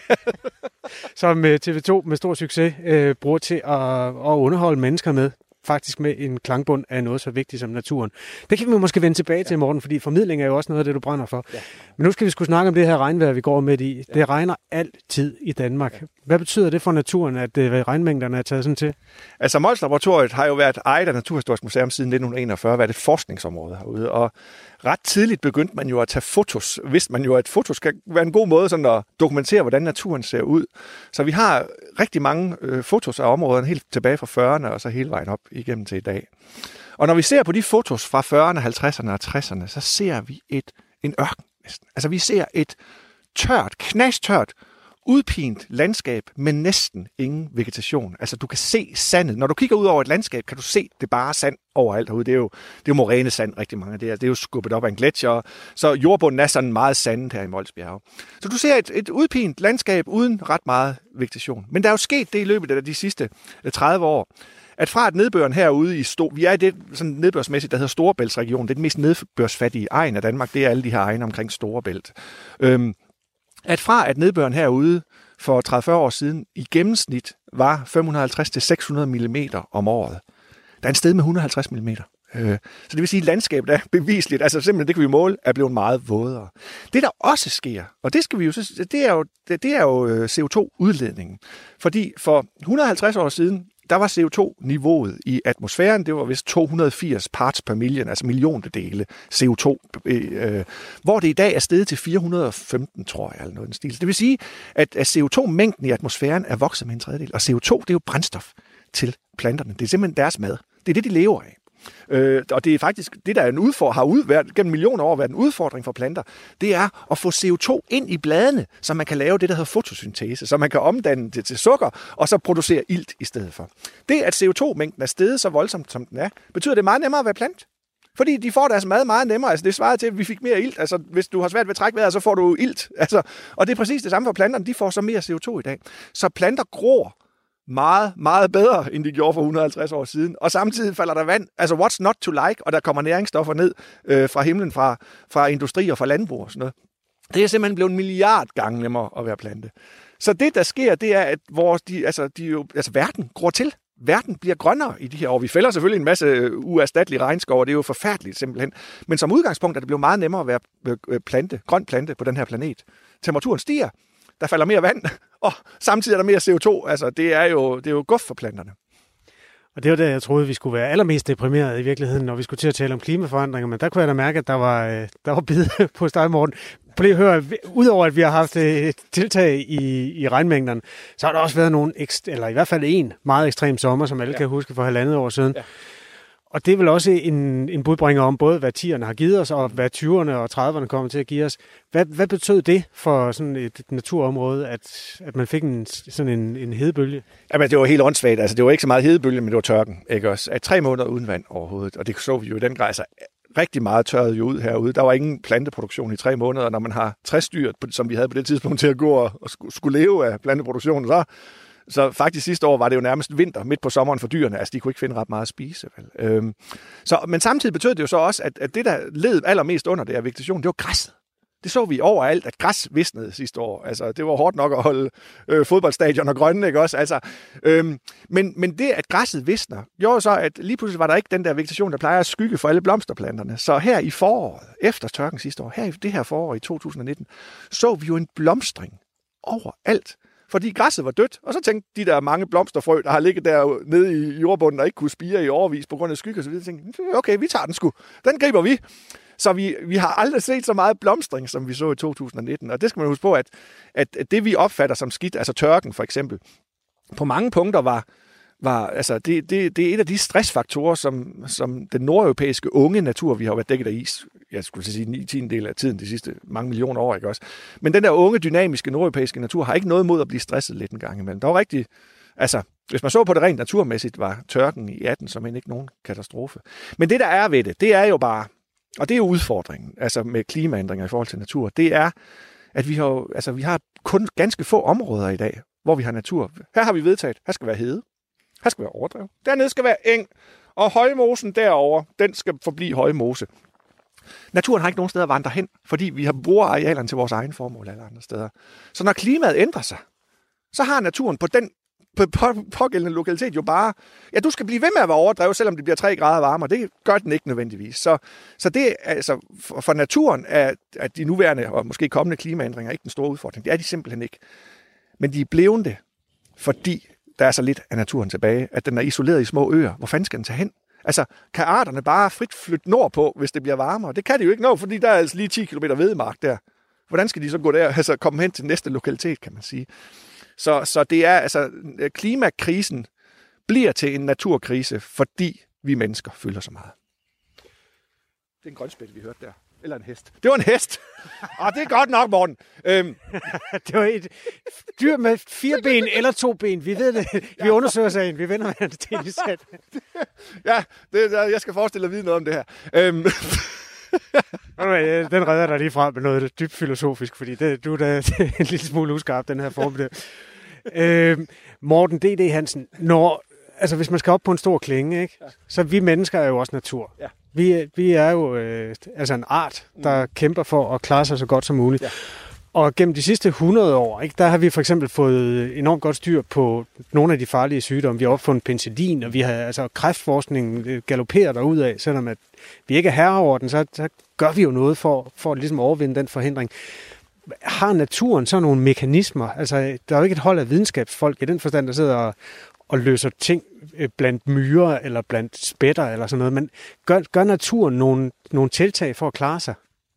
Som T V to med stor succes øh, bruger til at, at underholde mennesker med. Faktisk med en klangbund af noget så vigtigt som naturen. Det kan vi måske vende tilbage til, Morten, fordi formidling er jo også noget af det, du brænder for. Ja. Men nu skal vi sgu snakke om det her regnvejr, vi går med i. Ja. Det regner altid i Danmark. Ja. Hvad betyder det for naturen, at uh, regnmængderne er taget sådan til? Altså, Mols Laboratoriet har jo været ejet af Naturhistorisk Museum siden nitten enogfyrre, været et forskningsområde herude, og ret tidligt begyndte man jo at tage fotos. Vidste man jo, at fotos skal være en god måde sådan at dokumentere, hvordan naturen ser ud. Så vi har rigtig mange øh, fotos af områderne helt tilbage fra fyrrerne og så hele vejen op igennem til i dag. Og når vi ser på de fotos fra fyrrerne, halvtredserne og tresserne, så ser vi et en ørken næsten. Altså vi ser et tørt, knastørt, udpint landskab med næsten ingen vegetation. Altså du kan se sandet. Når du kigger ud over et landskab, kan du se det bare sand overalt herude. Det er jo, det er jo morænesand rigtig mange af det. Det er jo skubbet op af en gletsjer, så jordbunden er sådan meget sandet her i Mols Bjerge. Så du ser et, et udpint landskab uden ret meget vegetation. Men der er jo sket det i løbet af de sidste tredive år, at fra at nedbøren herude i Stor... Vi er i det sådan nedbørsmæssigt, der hedder Storebæltsregionen. Det er den mest nedbørsfattige egen af Danmark. Det er alle de her egne omkring Storebælt. Øhm, at fra at nedbøren herude for tredive til fyrre år siden i gennemsnit var fem hundrede og halvtreds til seks hundrede millimeter om året. Der er en sted med et hundrede og halvtreds millimeter. Øh, så det vil sige, at landskabet er bevisligt, altså simpelthen det kan vi måle, er blevet meget vådere. Det der også sker, og det skal vi jo, det er jo, det er jo C O to udledningen. Fordi for et hundrede og halvtreds år siden, der var C O to niveauet i atmosfæren, det var vist to hundrede og firs parts per million, altså milliontedele C O to, øh, hvor det i dag er steget til fire hundrede og femten, tror jeg, eller noget den stil. Det vil sige, at, at C O to-mængden i atmosfæren er vokset med en tredjedel, og C O to, det er jo brændstof til planterne. Det er simpelthen deres mad. Det er det, de lever af. Øh, og det er faktisk det, der er en udfordring, har ud, været, gennem millioner år været en udfordring for planter, det er at få C O to ind i bladene, så man kan lave det, der hedder fotosyntese, så man kan omdanne det til sukker, og så producere ilt i stedet for. Det, at C O to-mængden er steget så voldsomt, som den er, betyder det meget nemmere at være plant. Fordi de får deres mad meget nemmere. Altså, det svarer til, at vi fik mere ilt. Altså, hvis du har svært ved at trække vejret, så får du ilt. Altså, og det er præcis det samme for planterne. De får så mere C O to i dag. Så planter gror meget, meget bedre, end de gjorde for et hundrede og halvtreds år siden. Og samtidig falder der vand. Altså, what's not to like? Og der kommer næringsstoffer ned øh, fra himlen, fra, fra industri og fra landbrug og sådan noget. Det er simpelthen blevet en milliard gange nemmere at være plante. Så det, der sker, det er, at vores, de, altså, de jo, altså, verden gror til. Verden bliver grønnere i de her år. Vi fælder selvfølgelig en masse uerstattelige regnskov, og det er jo forfærdeligt simpelthen. Men som udgangspunkt er det blevet meget nemmere at være plante, grøn plante på den her planet. Temperaturen stiger, der falder mere vand, og samtidig er der mere C O to. Altså, det er jo, det er jo guf for planterne. Og det var der, jeg troede, vi skulle være allermest deprimeret i virkeligheden, når vi skulle til at tale om klimaforandringer. Men der kunne jeg da mærke, at der var, der var bid på dig, Morten. Prøv lige at høre, udover at vi har haft et tiltag i, i regnmængderne, så har der også været nogle, eller i hvert fald en meget ekstrem sommer, som alle ja. kan huske for halvandet år siden. Ja. Og det er vel også en, en budbringer om både, hvad tierne har givet os, og hvad tyverne og trediverne kommer til at give os. Hvad, hvad betød det for sådan et naturområde, at, at man fik en, sådan en, en hedebølge? Jamen, det var helt åndssvagt. Altså, det var ikke så meget hedebølge, men det var tørken. Ikke også? At tre måneder uden vand overhovedet, og det så vi jo i den grad. Altså, rigtig meget tørret jo ud herude. Der var ingen planteproduktion i tre måneder, når man har tres dyr, som vi havde på det tidspunkt, til at gå og skulle leve af planteproduktionen, så Så faktisk sidste år var det jo nærmest vinter midt på sommeren for dyrene. Altså, de kunne ikke finde ret meget at spise. Vel? Øhm, så, men samtidig betød det jo så også, at, at det, der led allermest under det her vegetation, det var græsset. Det så vi overalt, at græs visnede sidste år. Altså, det var hårdt nok at holde øh, fodboldstadioner grønne, ikke også? Altså, øhm, men, men det, at græsset visner, gjorde så, at lige pludselig var der ikke den der vegetation, der plejer at skygge for alle blomsterplanterne. Så her i foråret, efter tørken sidste år, her i det her forår i to tusind nitten, så vi jo en blomstring overalt. Fordi græsset var dødt, og så tænkte de der mange blomsterfrø, der har ligget der nede i jordbunden og ikke kunne spire i overvis på grund af skygge og så videre, tænkte, okay, vi tager den sgu. Den griber vi. Så vi, vi har aldrig set så meget blomstring, som vi så i to tusind nitten. Og det skal man huske på, at, at det vi opfatter som skidt, altså tørken for eksempel, på mange punkter var, var, altså det, det, det er et af de stressfaktorer, som, som den nordeuropæiske unge natur, vi har været dækket af is, jeg skulle sige ni tiendedel af tiden de sidste mange millioner år, ikke også? Men den der unge, dynamiske nordeuropæiske natur har ikke noget mod at blive stresset lidt en gang imellem. Der var rigtig, altså hvis man så på det rent naturmæssigt, var tørken i atten som end ikke nogen katastrofe. Men det der er ved det, det er jo bare, og det er jo udfordringen, altså med klimaændringer i forhold til natur, det er, at vi har, altså, vi har kun ganske få områder i dag, hvor vi har natur. Her har vi vedtaget, her skal være hede. Her skal være overdrev. Dernede skal være eng. Og højmosen derover, den skal forblive højmose. Naturen har ikke nogen steder at vandre hen, fordi vi har bruger arealerne til vores egen formål alle andre steder. Så når klimaet ændrer sig, så har naturen på den på, på, pågældende lokalitet jo bare, ja, du skal blive ved med at være overdrevet, selvom det bliver tre grader varmere. Det gør den ikke nødvendigvis. Så, så det altså, for, for naturen er, at de nuværende og måske kommende klimaændringer ikke den store udfordring. Det er de simpelthen ikke. Men de er blevet det, fordi der er så lidt af naturen tilbage, at den er isoleret i små øer. Hvor fanden skal den tage hen? Altså, kan arterne bare frit flytte nordpå, hvis det bliver varmere? Det kan de jo ikke nå, fordi der er altså lige ti kilometer vedmark der. Hvordan skal de så gå der, altså komme hen til næste lokalitet, kan man sige? Så, så det er, altså, klimakrisen bliver til en naturkrise, fordi vi mennesker fylder så meget. Det er en grønspætte, vi hørte der. Eller en hest. Det var en hest! Og det er godt nok, Morten. Øhm. Det var et dyr med fire ben eller to ben. Vi ved det. Vi undersøger sagen. Vi vender med det til sat. Ja, det, jeg skal forestille at vide noget om det her. Øhm. Den redder dig lige fra med noget dybt filosofisk, fordi det, du er da en lille smule uskarp, den her form. øhm, Morten D D. Hansen, når, altså hvis man skal op på en stor klinge, ikke? Ja. Så vi mennesker er jo også natur. Ja. Vi, vi er jo øh, altså en art, der mm. kæmper for at klare sig så godt som muligt. Ja. Og gennem de sidste hundrede år, ikke, der har vi for eksempel fået enormt godt styr på nogle af de farlige sygdomme. Vi har opfundet penicillin, og vi har altså kræftforskningen galopperer derudad, selvom at vi ikke er herre over den, så, så gør vi jo noget for, for at ligesom overvinde den forhindring. Har naturen så nogle mekanismer? Altså, der er jo ikke et hold af videnskabsfolk i den forstand, der sidder og, og løser ting blandt myrer eller blandt spætter eller sådan noget, men gør, gør naturen nogle, nogle tiltag for at klare sig?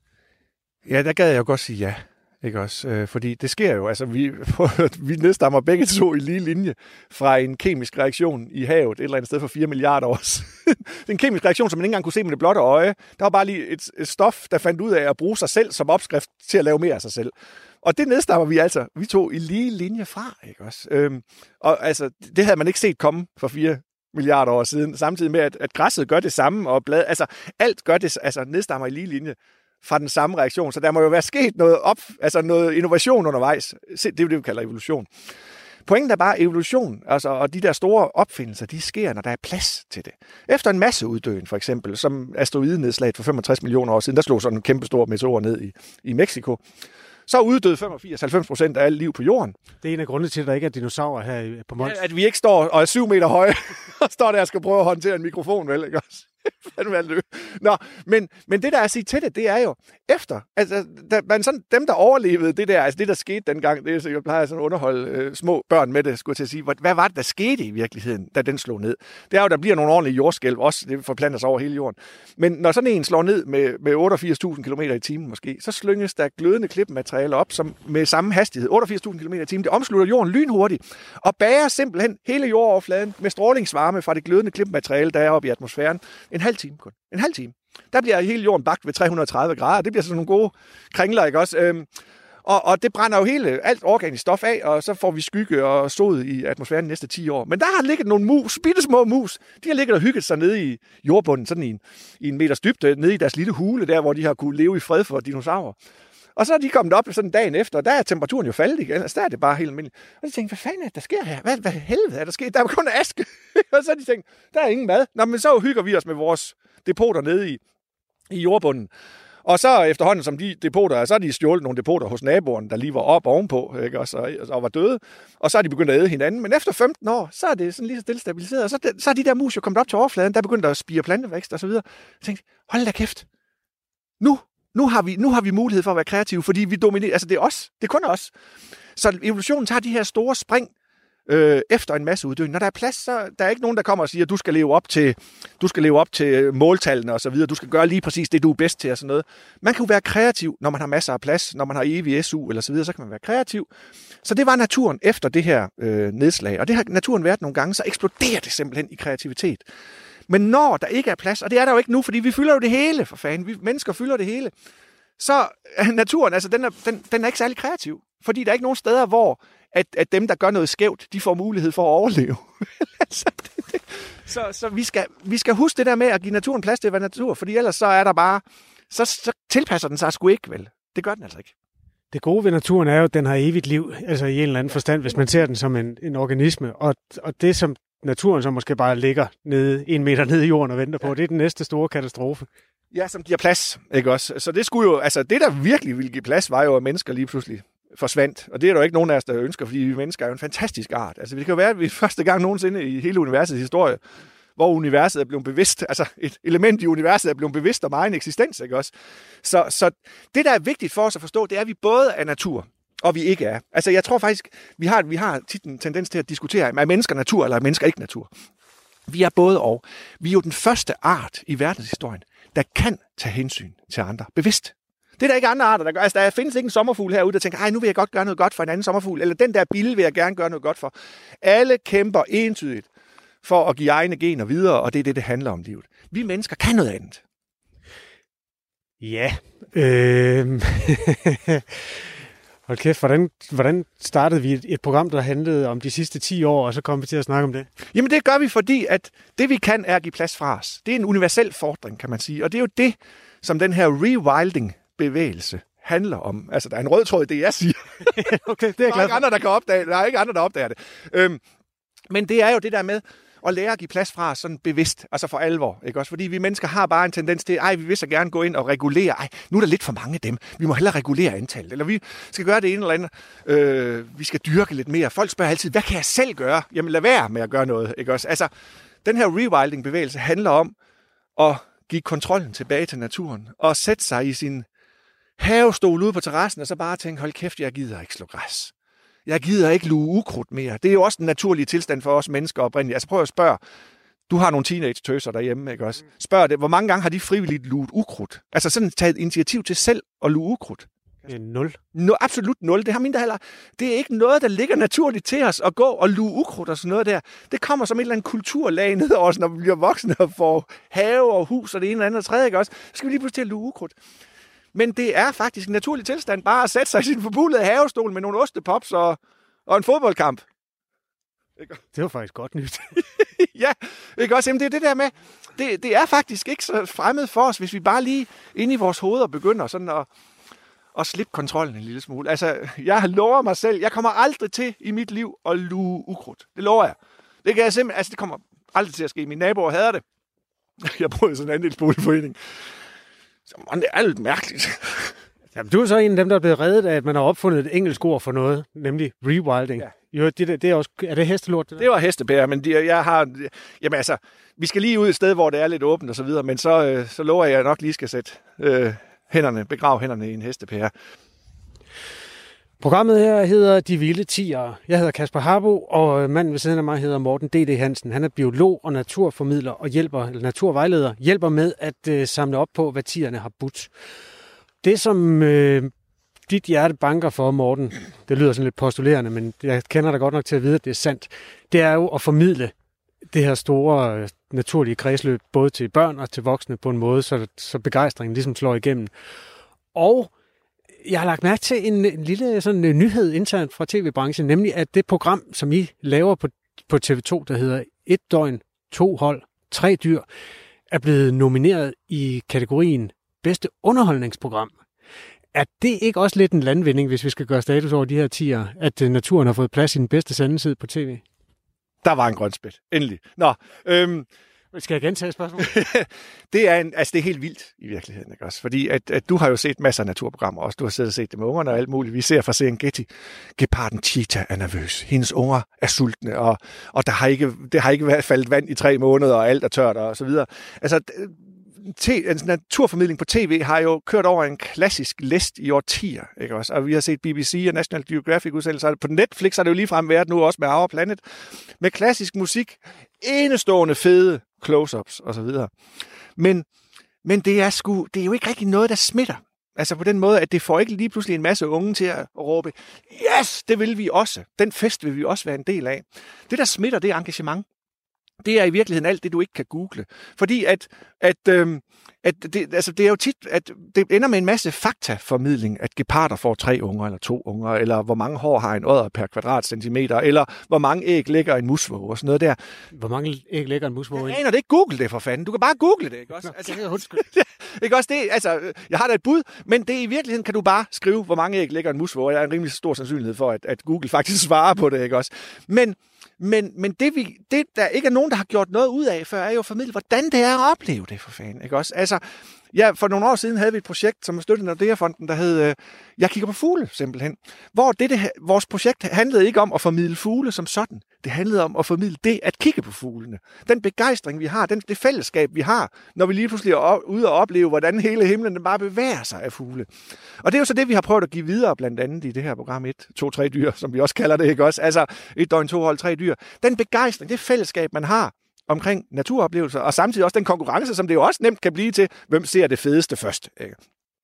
Ja, der gad jeg jo godt sige ja. Ikke også? Øh, fordi det sker jo, altså vi, vi nedstammer begge to i lige linje fra en kemisk reaktion i havet et eller andet sted for fire milliarder år siden. Det er en kemisk reaktion, som man ikke engang kunne se med det blotte øje. Der var bare lige et, et stof, der fandt ud af at bruge sig selv som opskrift til at lave mere af sig selv. Og det nedstammer vi altså, vi to i lige linje fra, ikke også? Øhm, og altså, det havde man ikke set komme for fire milliarder år siden, samtidig med, at, at græsset gør det samme, og blad, altså alt gør det, altså nedstammer i lige linje fra den samme reaktion. Så der må jo være sket noget, op, altså noget innovation undervejs. Det er jo det, vi kalder evolution. Pointen er bare evolution, altså, og de der store opfindelser, de sker, når der er plads til det. Efter en masseuddøen, for eksempel, som asteroidenedslaget for femogtres millioner år siden, der slog sådan en kæmpe stor meteor ned i, i Mexico, så uddøde femogfirs til halvfems procent af alt liv på jorden. Det er en af grundene til, at der ikke er dinosaurer her på Mons. Ja, at vi ikke står og er syv meter høje, og står der og skal prøve at håndtere en mikrofon, vel, ikke også? Nå, men, men det der er at sige til det, det er jo efter, altså der, man sådan, dem der overlevede det der, altså det der skete dengang, det er så jeg plejer sådan at underholde øh, små børn med det, skulle jeg til at sige, hvad, hvad var det der skete i virkeligheden, da den slog ned? Det er jo, der bliver nogle ordentlige jordskælv, også det forplanter sig over hele jorden. Men når sådan en slår ned med, med otteogfirs tusind kilometer i timen måske, så slynges der glødende klipmateriale op som med samme hastighed, otteogfirs tusind kilometer i timen, det omslutter jorden lynhurtigt og bærer simpelthen hele jordoverfladen med strålingsvarme fra det glødende klipmateriale, der er oppe i atmosfæren. En halv time kun. En halv time. Der bliver hele jorden bagt ved tre hundrede og tredive grader. Det bliver sådan nogle gode kringler, ikke også? Øhm, og, og det brænder jo hele, alt organisk stof af, og så får vi skygge og sod i atmosfæren de næste ti år. Men der har ligget nogle mus, bittesmå mus. De har ligget og hygget sig nede i jordbunden, sådan i en, i en meters dybde, nede i deres lille hule, der hvor de har kunne leve i fred for dinosaurer. Og så er de kommet op sådan dagen efter, og der er temperaturen jo faldet igen. Altså, der er det bare helt almindeligt. Og de tænkte, hvad fanden er det, der sker her? Hvad, hvad helvede er der sket? Der er kun aske. Og så har de tænkt, der er ingen mad. Nå, men så hygger vi os med vores depoter nede i, i jordbunden. Og så efterhånden, som de depoter er, så har de stjålet nogle depoter hos naboerne, der lige var op ovenpå, ikke? Og, så, og var døde. Og så har de begyndt at æde hinanden. Men efter femten år, så er det sådan lige så stille stabiliseret. Og så, så er de der mus jo kommet op til overfladen, der er begyndt at spire plantevækst og så videre. Jeg tænkte, hold da kæft. Nu Nu har, vi, nu har vi mulighed for at være kreative, fordi vi dominerer. Altså, det er os. Det er kun os. Så evolutionen tager de her store spring øh, efter en masse uddøen. Når der er plads, så der er ikke nogen, der kommer og siger, at du skal leve op til, du skal leve op til måltallene og så videre. Du skal gøre lige præcis det, du er bedst til og sådan noget. Man kan jo være kreativ, når man har masser af plads, når man har evig S U eller så videre, så kan man være kreativ. Så det var naturen efter det her øh, nedslag. Og det har naturen været nogle gange, så eksploderer det simpelthen i kreativitet. Men når der ikke er plads, og det er der jo ikke nu, fordi vi fylder jo det hele, for fanden. Vi mennesker fylder det hele. Så er naturen, altså den er, den, den er ikke særlig kreativ. Fordi der er ikke nogen steder, hvor at, at dem, der gør noget skævt, de får mulighed for at overleve. så det, det, så, så vi, skal, vi skal huske det der med at give naturen plads til at være natur, fordi ellers så er der bare, så, så tilpasser den sig sgu ikke, vel? Det gør den altså ikke. Det gode ved naturen er jo, at den har evigt liv, altså i en eller anden forstand, hvis man ser den som en, en organisme. Og, og det, som naturen så måske bare ligger nede, en meter nede i jorden og venter på, ja. Det er den næste store katastrofe. Ja, som giver plads, ikke også? Så det skulle jo, altså det, der virkelig ville give plads, var jo, at mennesker lige pludselig forsvandt. Og det er der jo ikke nogen af os, der ønsker, fordi vi mennesker er jo en fantastisk art. Altså det kan jo være, at vi første gang nogensinde i hele universets historie, hvor universet er blevet bevidst, altså et element i universet er blevet bevidst om egen eksistens, ikke også? Så, så det, der er vigtigt for os at forstå, det er, at vi både er natur, og vi ikke er. Altså jeg tror faktisk, vi har, vi har tit en tendens til at diskutere, er mennesker natur, eller er mennesker ikke natur? Vi er både og. Vi er jo den første art i verdenshistorien, der kan tage hensyn til andre bevidst. Det er der ikke andre arter, der gør. Altså, der findes ikke en sommerfugl herude, der tænker, ej, nu vil jeg godt gøre noget godt for en anden sommerfugl, eller den der bille vil jeg gerne gøre noget godt for. Alle kæmper entydigt for at give egne gener videre, og det er det, det handler om livet. Vi mennesker kan noget andet. Ja. Øh... Hold kæft, hvordan, hvordan startede vi et, et program, der handlede om de sidste ti år, og så kom vi til at snakke om det? Jamen det gør vi, fordi at det vi kan, er at give plads fra os. Det er en universel fordring, kan man sige. Og det er jo det, som den her rewilding-bevægelse handler om. Altså, der er en rød tråd i det, jeg siger. Okay, det er jeg glad for. Der er ikke andre, der kan opdage, der er ikke andre, der opdager det. Øhm, men det er jo det der med at lære at give plads fra os sådan bevidst, altså for alvor, ikke også? Fordi vi mennesker har bare en tendens til, ej, vi vil så gerne gå ind og regulere, ej, nu er der lidt for mange af dem, vi må hellere regulere antallet, eller vi skal gøre det ene eller andet, øh, vi skal dyrke lidt mere. Folk spørger altid, hvad kan jeg selv gøre? Jamen lad være med at gøre noget, ikke også? Altså, den her rewilding-bevægelse handler om at give kontrollen tilbage til naturen, og sætte sig i sin havestol ude på terrassen, og så bare tænke, hold kæft, jeg gider ikke slå græs. Jeg gider ikke luge ukrudt mere. Det er jo også den naturlige tilstand for os mennesker oprindeligt. Altså prøv at spørge. Du har nogle teenage-tøser derhjemme, ikke også? Spørg det, hvor mange gange har de frivilligt luget ukrudt? Altså sådan taget initiativ til selv at luge ukrudt. Nul. No, absolut nul. Det har mindre heller. Det er ikke noget, der ligger naturligt til os at gå og luge ukrudt og sådan noget der. Det kommer som et eller andet kulturlag ned over os, når vi bliver voksne og får have og hus og det ene eller andet og tredje, ikke også? Så skal vi lige pludselig til at luge ukrudt. Men det er faktisk en naturlig tilstand bare at sætte sig i sin forbudlede havestol med nogle ostepops og, og en fodboldkamp. Det var faktisk godt nyt. Ja, ikke også? Jamen, det er det der med, det, det er faktisk ikke så fremmed for os, hvis vi bare lige inde i vores hoveder begynder sådan at, at slippe kontrollen en lille smule. Altså, jeg lover mig selv, jeg kommer aldrig til i mit liv at luge ukrudt. Det lover jeg. Det kan jeg simpelthen, altså det kommer aldrig til at ske. Mine naboer hader det. Jeg bor i sådan en andelsboligforening. Så man, det er lidt mærkeligt. Jamen, du er så en af dem, der er blevet reddet af, at man har opfundet et engelsk ord for noget, nemlig rewilding. Ja. Jo, det, det, det er, også, er det hestelort? Det, det var hestepærer, men de, jeg har... Jamen altså, vi skal lige ud et sted, hvor det er lidt åbent og så videre, men så, øh, så lover jeg, at jeg nok lige skal sætte øh, hænderne, begrave hænderne i en hestepære. Programmet her hedder De Vilde Tiere. Jeg hedder Kasper Harbo, og manden ved siden af mig hedder Morten D D Hansen. Han er biolog og naturformidler og hjælper, eller naturvejleder, hjælper med at øh, samle op på, hvad tierne har budt. Det, som øh, dit hjerte banker for, Morten, det lyder sådan lidt postulerende, men jeg kender dig godt nok til at vide, at det er sandt, det er jo at formidle det her store øh, naturlige kredsløb, både til børn og til voksne på en måde, så, så begejstringen ligesom slår igennem. Og jeg har lagt mærke til en, en lille sådan, en nyhed internt fra tv-branchen, nemlig at det program, som I laver på, på T V to, der hedder Et døgn, to hold, tre dyr, er blevet nomineret i kategorien bedste underholdningsprogram. Er det ikke også lidt en landvinding, hvis vi skal gøre status over de her tier, at naturen har fået plads i den bedste sendetid på tv? Der var en grønspæt. Endelig. Nå, øhm, skal jeg gentage spørgsmålet? det, er en, altså det er helt vildt i virkeligheden, ikke også? Fordi at, at du har jo set masser af naturprogrammer også. Du har siddet og set det med ungerne og alt muligt. Vi ser fra Serengeti. Geparden Cheetah er nervøs. Hendes unger er sultne, og, og der har ikke, det har ikke faldet vand i tre måneder, og alt er tørt og så videre. Altså, te, altså, naturformidling på tv har jo kørt over en klassisk list i årtier, ikke også? Og vi har set B B C og National Geographic udsendelser. På Netflix har det jo ligefrem været nu også med Our Planet. Med klassisk musik, enestående fede close-ups osv. Men, men det, er sgu, det er jo ikke rigtig noget, der smitter. Altså på den måde, at det får ikke lige pludselig en masse unge til at råbe, yes, det vil vi også. Den fest vil vi også være en del af. Det, der smitter, det er engagement. Det er i virkeligheden alt det, du ikke kan google. Fordi at, at, øhm, at det, altså det er jo tit, at det ender med en masse faktaformidling, at geparder får tre unger eller to unger, eller hvor mange hår har en odder per kvadratcentimeter, eller hvor mange æg lægger en musvåge og sådan noget der. Hvor mange æg lægger en musvåge? Jeg aner det ikke. Google det for fanden. Du kan bare google det, ikke også? Altså, ikke også det? Altså, jeg har da et bud, men det i virkeligheden kan du bare skrive, hvor mange æg lægger en musvåge. Der er en rimelig stor sandsynlighed for, at, at Google faktisk svarer på det, ikke også? Men Men, men det, vi, det, der ikke er nogen, der har gjort noget ud af før, er jo at formidle, hvordan det er at opleve det for fanden. Ikke også? Altså, ja, for nogle år siden havde vi et projekt, som støttede Nordea-fonden, der hed øh, Jeg kigger på fugle, simpelthen. Hvor det, det, vores projekt handlede ikke om at formidle fugle som sådan. Det handlede om at formidle det at kigge på fuglene. Den begejstring, vi har, den, det fællesskab, vi har, når vi lige pludselig er ude og opleve, hvordan hele himlen bare bevæger sig af fugle. Og det er jo så det, vi har prøvet at give videre, blandt andet i det her program et, to, tre dyr, som vi også kalder det, ikke også? Altså et døgn, to hold, tre dyr. Den begejstring, det fællesskab, man har omkring naturoplevelser, og samtidig også den konkurrence, som det jo også nemt kan blive til, hvem ser det fedeste først. Ikke?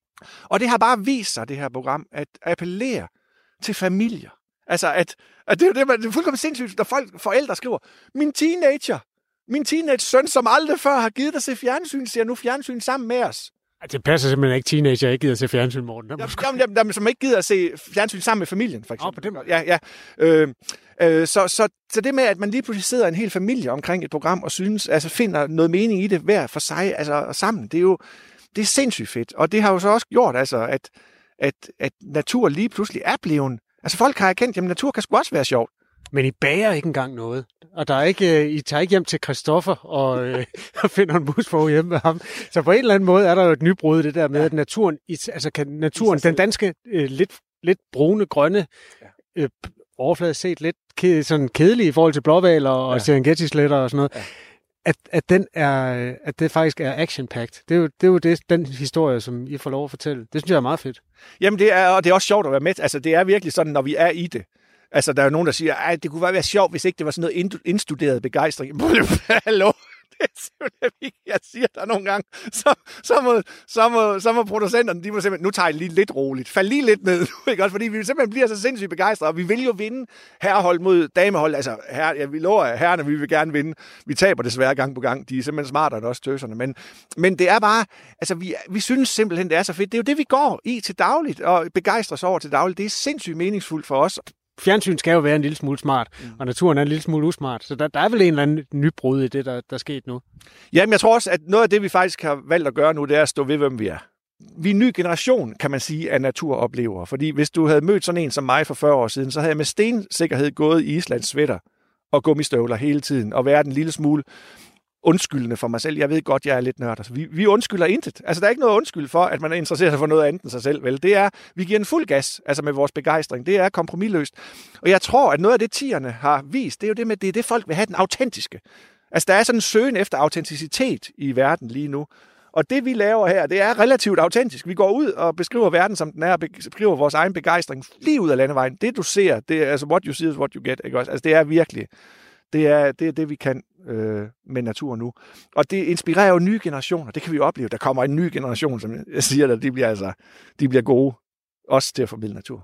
Og det har bare vist sig, det her program, at appellere til familier. Altså, at, at det er jo det, man, det er fuldkommen sindssygt, når folk, forældre skriver, min teenager, min teenage-søn, som aldrig før har givet dig se fjernsyn, ser nu fjernsyn sammen med os. Det passer simpelthen ikke teenager, jeg ikke gider at se fjernsyn, Morten. Jamen, jamen, jamen, jamen, som ikke gider at se fjernsyn sammen med familien, for eksempel. Oh, på den måde. Ja, ja. Øh, øh, så, så, så det med, at man lige pludselig sidder en hel familie omkring et program og synes, altså finder noget mening i det hver for sig, altså sammen, det er jo det er sindssygt fedt. Og det har jo så også gjort, altså, at, at, at natur lige pludselig er blevet. Altså folk har erkendt, at natur kan sgu også være sjovt. Men I bager ikke engang noget. Og der er ikke, I tager ikke hjem til Christoffer og, øh, og finder en musvåge hjemme med ham. Så på en eller anden måde er der jo et nybrud, det der med, ja. At naturen, altså kan naturen, den danske øh, lidt, lidt brune, grønne, øh, overflade set lidt ked, sådan kedelig i forhold til blåvaler og ja. Serengeti-sletter og sådan noget, ja. at, at, den er, at det faktisk er action-packed. Det er jo, det er jo det, den historie, som I får lov at fortælle. Det synes jeg er meget fedt. Jamen det er, og det er også sjovt at være med. Altså det er virkelig sådan, når vi er i det. Altså, der er jo nogen, der siger, at det kunne bare være sjovt, hvis ikke det var sådan noget indstuderet begejstring. Hallo? Det er simpelthen ikke, jeg siger der nogle gange. Så, så, må, så, må, så må producenterne, de må simpelthen, nu tager jeg lige lidt roligt. Fald lige lidt ned nu, ikke også? Fordi vi simpelthen bliver så sindssygt begejstrede, og vi vil jo vinde herrehold mod damehold. Altså, herre, ja, vi lover at herrerne, vi vil gerne vinde. Vi taber desværre gang på gang. De er simpelthen smartere end os tøserne. Men, men det er bare, altså, vi, vi synes simpelthen, det er så fedt. Det er jo det, vi går i til dagligt, og begejstres over til dagligt. Det er sindssygt meningsfuldt for os. Fjernsyn skal jo være en lille smule smart, mm. og naturen er en lille smule usmart. Så der, der er vel en eller anden nybrud i det, der, der er sket nu. Jamen, jeg tror også, at noget af det, vi faktisk har valgt at gøre nu, det er at stå ved, hvem vi er. Vi er en ny generation, kan man sige, af naturoplevere. Fordi hvis du havde mødt sådan en som mig for fyrre år siden, så havde jeg med stensikkerhed gået i Islands sweater og gummistøvler hele tiden, og været en lille smule undskyldende for mig selv. Jeg ved godt, jeg er lidt nørd. Altså, vi, vi undskylder intet. Altså, der er ikke noget undskyld for, at man er interesseret sig for noget andet end sig selv. Vel? Det er, vi giver en fuld gas, altså med vores begejstring. Det er kompromisløst. Og jeg tror, at noget af det, tierne har vist, det er jo det med, det er det, folk vil have, den autentiske. Altså, der er sådan en søgen efter autenticitet i verden lige nu. Og det, vi laver her, det er relativt autentisk. Vi går ud og beskriver verden, som den er, og beskriver vores egen begejstring lige ud af landevejen. Det, du ser, det er altså what you see is what you get. Ikke også? Altså, det er virkelig, det er det, er det vi kan øh, med naturen nu. Og det inspirerer jo nye generationer. Det kan vi jo opleve. Der kommer en ny generation, som jeg siger, der de bliver altså, de bliver gode også til at formidle natur.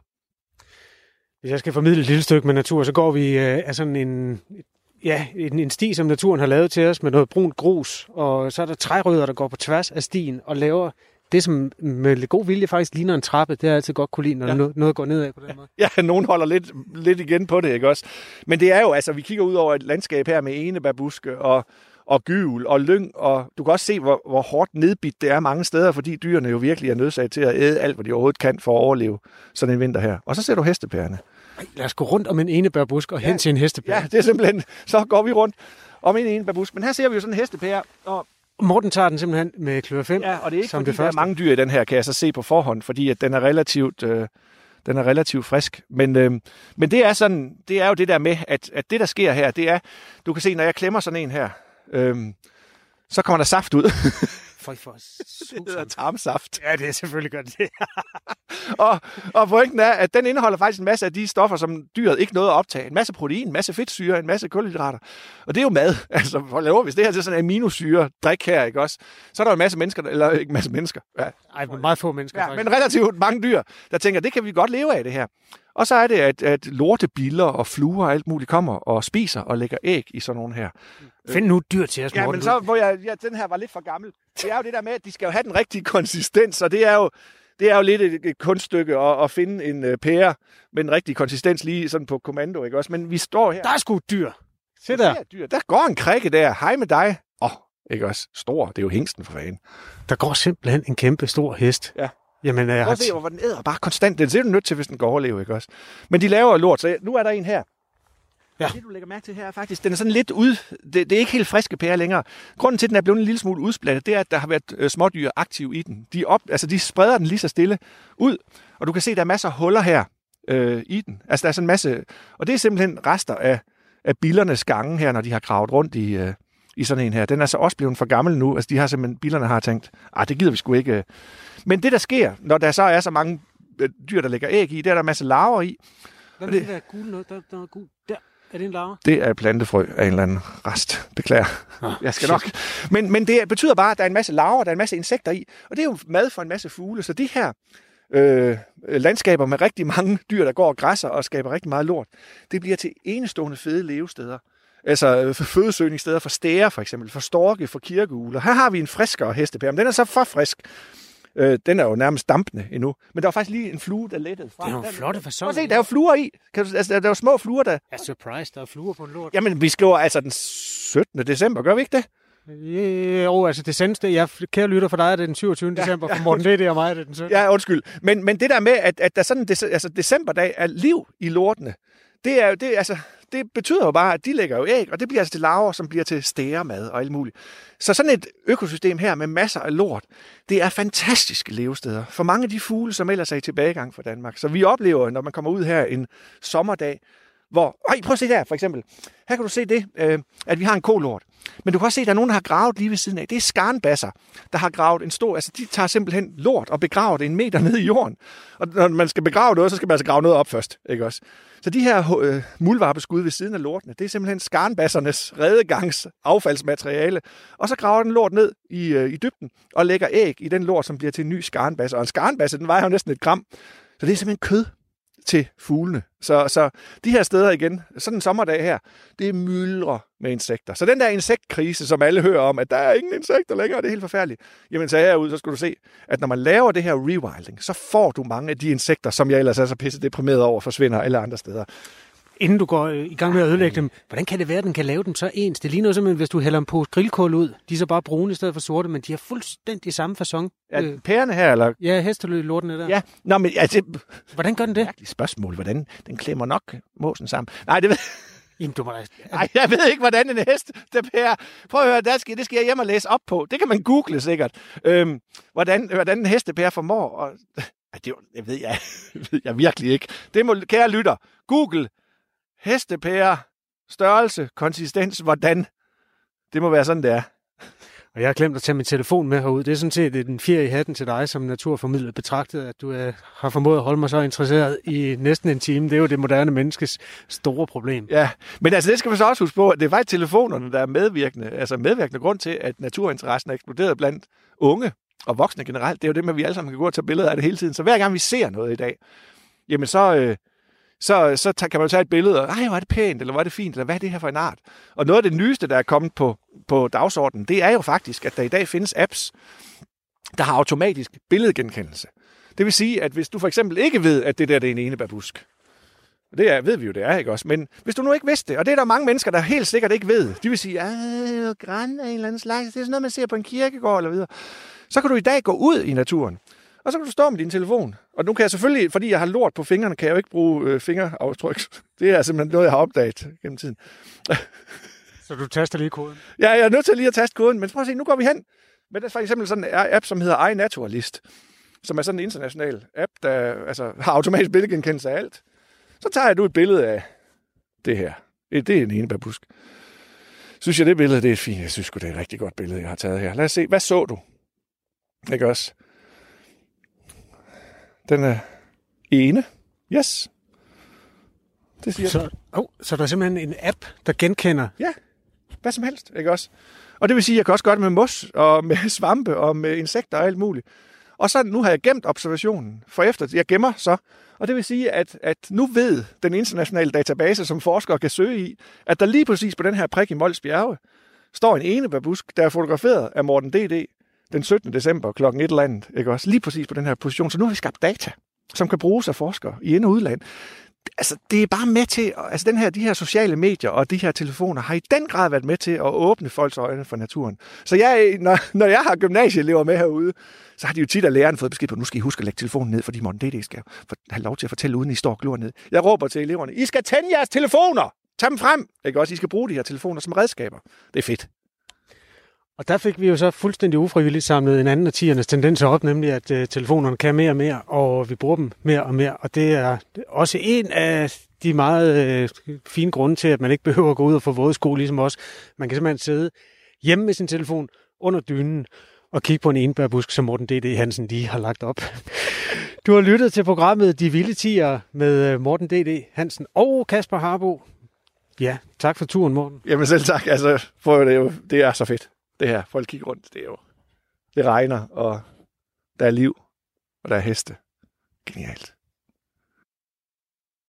Hvis jeg skal formidle et lille stykke med natur, så går vi øh, af sådan en, ja, en, en sti, som naturen har lavet til os med noget brunt grus, og så er der trærødder, der går på tværs af stien og laver det, som med lidt god vilje faktisk ligner en trappe. Det er altid godt kunne lide, når ja. noget, noget går nedad på den måde. Ja, nogen holder lidt, lidt igen på det, ikke også? Men det er jo, altså, vi kigger ud over et landskab her med enebærbuske og, og gyvel og lyng, og du kan også se, hvor, hvor hårdt nedbidt det er mange steder, fordi dyrene jo virkelig er nødsaget til at æde alt, hvad de overhovedet kan for at overleve sådan en vinter her. Og så ser du hestepærerne. Lad os gå rundt om en enebærbusk og ja. hen til en hestepære. Ja, det er simpelthen, så går vi rundt om en enebærbusk. Men her ser vi jo sådan en hestepære, og Morten tager den simpelthen med klør fem. Ja, og det er ikke, som fordi det der er mange dyr i den her, kan jeg så se på forhånd, fordi at den er relativt, øh, den er relativt frisk. Men, øh, men det er sådan, det er jo det der med, at, at det der sker her, det er, du kan se, når jeg klemmer sådan en her, øh, så kommer der saft ud. for for Det hedder tarmsaft. Ja, det er selvfølgelig godt det. og, og pointen er, at den indeholder faktisk en masse af de stoffer, som dyret ikke nåede at optage. En masse protein, en masse fedtsyre, en masse kulhydrater. Og det er jo mad. Altså, for lov, hvis det her er sådan en aminosyre drik her, ikke også? Så er der jo en masse mennesker, eller ikke en masse mennesker. Ja. Ej, meget få mennesker. Ja, men relativt mange dyr, der tænker, det kan vi godt leve af det her. Og så er det, at, at lortebiller og fluer og alt muligt kommer og spiser og lægger æg i sådan nogle her. Find nu dyr til os, Morten. Ja, men så, hvor jeg, ja, den her var lidt for gammel. Det er jo det der med, at de skal jo have den rigtige konsistens, og det er jo, det er jo lidt et, et kunststykke at, at finde en uh, pære med den rigtige konsistens lige sådan på kommando, ikke også? Men vi står her. Der er sgu dyr. Se der. Dyr. Der går en krikke der. Hej med dig. Åh, oh, ikke også? Stor. Det er jo hængsten for fanden. Der går simpelthen en kæmpe stor hest. Ja. Jamen, jeg har se, hvor den æder bare konstant. Den ser du nødt til, hvis den går overleve, ikke også? Men de laver lort, så nu er der en her. Ja. Det, du lægger mærke til her, er faktisk, den er sådan lidt ud. Det, det er ikke helt friske pærer længere. Grunden til, at den er blevet en lille smule udsplattet, det er, at der har været øh, smådyr aktive i den. De, op, altså, de spreder den lige så stille ud, og du kan se, at der er masser af huller her øh, i den. Altså, der er sådan en masse, og det er simpelthen rester af, af billernes gange her, når de har gravet rundt i, øh, i sådan en her. Den er så også blevet for gammel nu. Altså, de har simpelthen, billerne har tænkt, ah, det gider vi sgu ikke. Øh. Men det, der sker, når der så er så mange øh, dyr, der lægger æg i, det er der en masse larver i. Hvad er det, det der gule noget? Der, der er gul. Der. Er det en larve? Det er plantefrø af en eller anden rest. Beklager. Oh, jeg skal shit. nok. Men, men det betyder bare, at der er en masse larver, der er en masse insekter i. Og det er jo mad for en masse fugle. Så de her øh, landskaber med rigtig mange dyr, der går og græsser og skaber rigtig meget lort, det bliver til enestående fede levesteder. Altså fødesøgningssteder for stære for eksempel, for storke, for kirkeugler. Her har vi en friskere hestepære, men den er så for frisk. Øh, den er jo nærmest dampende endnu. Men der var faktisk lige en flue, der lettede fra. Det er jo flotte fasoner. Prøv at se, der er jo fluer i. Kan du, altså, der er jo små fluer, der... Ja, surprise, der er fluer på en lort. Jamen, vi skriver altså den syttende december, gør vi ikke det? Jo, altså det sendte, jeg kære lytter for dig, er det den syvogtyvende december, ja, ja, for Morten, det er det, og mig er det den syttende. Ja, undskyld. Men, men det der med, at, at der sådan en altså, decemberdag er liv i lortene, det er jo, det, altså, det betyder jo bare, at de lægger jo æg, og det bliver altså til larver, som bliver til stæremad og alt muligt. Så sådan et økosystem her med masser af lort, det er fantastiske levesteder for mange af de fugle, som ellers er i tilbagegang for Danmark. Så vi oplever, når man kommer ud her en sommerdag, hvor... Øj, prøv at se der, for eksempel. Her kan du se det, øh, at vi har en kolort. Men du kan også se, at der er nogen, der har gravet lige ved siden af. Det er skarnbasser, der har gravet en stor... Altså, de tager simpelthen lort og begraver det en meter ned i jorden. Og når man skal begrave noget, så skal man altså grave noget op først, ikke også? Så de her øh, muldvarpeskud ved siden af lortene, det er simpelthen skarnbassernes redegangs affaldsmateriale. Og så graver den lort ned i, øh, i dybden og lægger æg i den lort, som bliver til en ny skarnbasser. Og en skarnbasse, den vejer jo næsten et gram. Så det er simpelthen kød til fuglene. Så, så de her steder igen, sådan en sommerdag her, det er myldre med insekter. Så den der insektkrise, som alle hører om, at der er ingen insekter længere, det er helt forfærdeligt. Jamen så herude, så skal du se, at når man laver det her rewilding, så får du mange af de insekter, som jeg ellers er så pisse deprimeret over, forsvinder alle andre steder. Inden du går i gang med at ødelægge dem, hvordan kan det være, at den kan lave dem så ens? Det ligner jo simpelthen, hvis du hælder dem på grillkål ud. De er så bare brune i stedet for sorte, men de har fuldstændig samme facon. Ja, pærerne her, eller? Ja, hestelø-lortene der. Ja, nå, men altså... Hvordan gør den det? Mærkeligt spørgsmål. Hvordan? Den klemmer nok måsen sammen. Nej, det ved... Jamen, du må da... Nej, jeg ved ikke, hvordan en hest, der pærer... Prøv at høre, der skal, det skal jeg hjem og læse op på. Det kan man google sikkert. Øhm, hvordan, hvordan en hestepære formår... Og... Ej, det, jeg ved jeg, ved jeg virkelig ikke. Det må, kære lytter, google hestepære, størrelse, konsistens, hvordan. Det må være sådan, det er. Og jeg har glemt at tage min telefon med herud. Det er sådan set den fjer i hatten til dig, som naturformidler betragtet, at du er, har formået at holde mig så interesseret i næsten en time. Det er jo det moderne menneskes store problem. Ja, men altså det skal man så også huske på, at det er faktisk telefonerne, der er medvirkende, altså medvirkende grund til, at naturinteressen er eksploderet blandt unge og voksne generelt. Det er jo det med, at vi alle sammen kan gå og tage billeder af det hele tiden. Så hver gang vi ser noget i dag, jamen så... Øh, Så, så kan man jo tage et billede, og ej, hvor er det pænt, eller hvor er det fint, eller hvad er det her for en art? Og noget af det nyeste, der er kommet på, på dagsordenen, det er jo faktisk, at der i dag findes apps, der har automatisk billedgenkendelse. Det vil sige, at hvis du for eksempel ikke ved, at det der det er en enebærbusk, det er, ved vi jo, det er, ikke også? Men hvis du nu ikke vidste det, og det er der mange mennesker, der helt sikkert ikke ved, de vil sige, at græn er en eller anden slags, det er sådan noget, man ser på en kirkegård eller videre. Så kan du i dag gå ud i naturen, og så kan du stå med din telefon. Og nu kan jeg selvfølgelig, fordi jeg har lort på fingrene, kan jeg jo ikke bruge øh, fingeraftryk. Det er simpelthen noget, jeg har opdaget gennem tiden. Så du taster lige koden? Ja, jeg er nødt til lige at taste koden. Men prøv at se, nu går vi hen. Men der er for eksempel sådan en app, som hedder iNaturalist, som er sådan en international app, der altså, har automatisk billedgenkendelse af alt. Så tager jeg nu et billede af det her. Det er en enebærbusk. Synes jeg, det billede det er fint? Jeg synes det er et rigtig godt billede, jeg har taget her. Lad os se. Hvad så du? Ikke også? Den er ene. Yes. Det siger så, oh, så der er simpelthen en app, der genkender? Ja, hvad som helst, ikke også? Og det vil sige, at jeg kan også gøre det med mos, og med svampe, og med insekter og alt muligt. Og så nu har jeg gemt observationen, for efter jeg gemmer så. Og det vil sige, at, at nu ved den internationale database, som forskere kan søge i, at der lige præcis på den her prik i Mols Bjerge, står en enebærbusk, der er fotograferet af Morten D D den syttende december klokken et eller andet, ikke også? Lige præcis på den her position. Så nu har vi skabt data, som kan bruges af forskere i ind- og udland. Altså, det er bare med til, altså den her, de her sociale medier og de her telefoner har i den grad været med til at åbne folks øjne for naturen. Så jeg, når, når jeg har gymnasieelever med herude, så har de jo tit af læreren fået besked på, nu skal I huske at lægge telefonen ned, fordi Morten D D skal have lov til at fortælle, uden I står og glor ned. Jeg råber til eleverne, I skal tænde jeres telefoner! Tag dem frem! Ikke også? I skal bruge de her telefoner som redskaber. Det er fedt. Og der fik vi jo så fuldstændig ufrivilligt samlet en anden af tiernes tendenser op, nemlig at uh, telefonerne kan mere og mere, og vi bruger dem mere og mere. Og det er også en af de meget uh, fine grunde til, at man ikke behøver at gå ud og få våde sko, ligesom os. Man kan simpelthen sidde hjemme med sin telefon under dynen og kigge på en enebærbusk, som Morten D D Hansen lige har lagt op. Du har lyttet til programmet De Vilde Tiere med Morten D D Hansen og Kasper Harbo. Ja, tak for turen, Morten. Jamen selv tak. Altså, for det, er jo, det er så fedt. Det her, folk kigger rundt, det er jo, det regner, og der er liv, og der er heste. Genialt.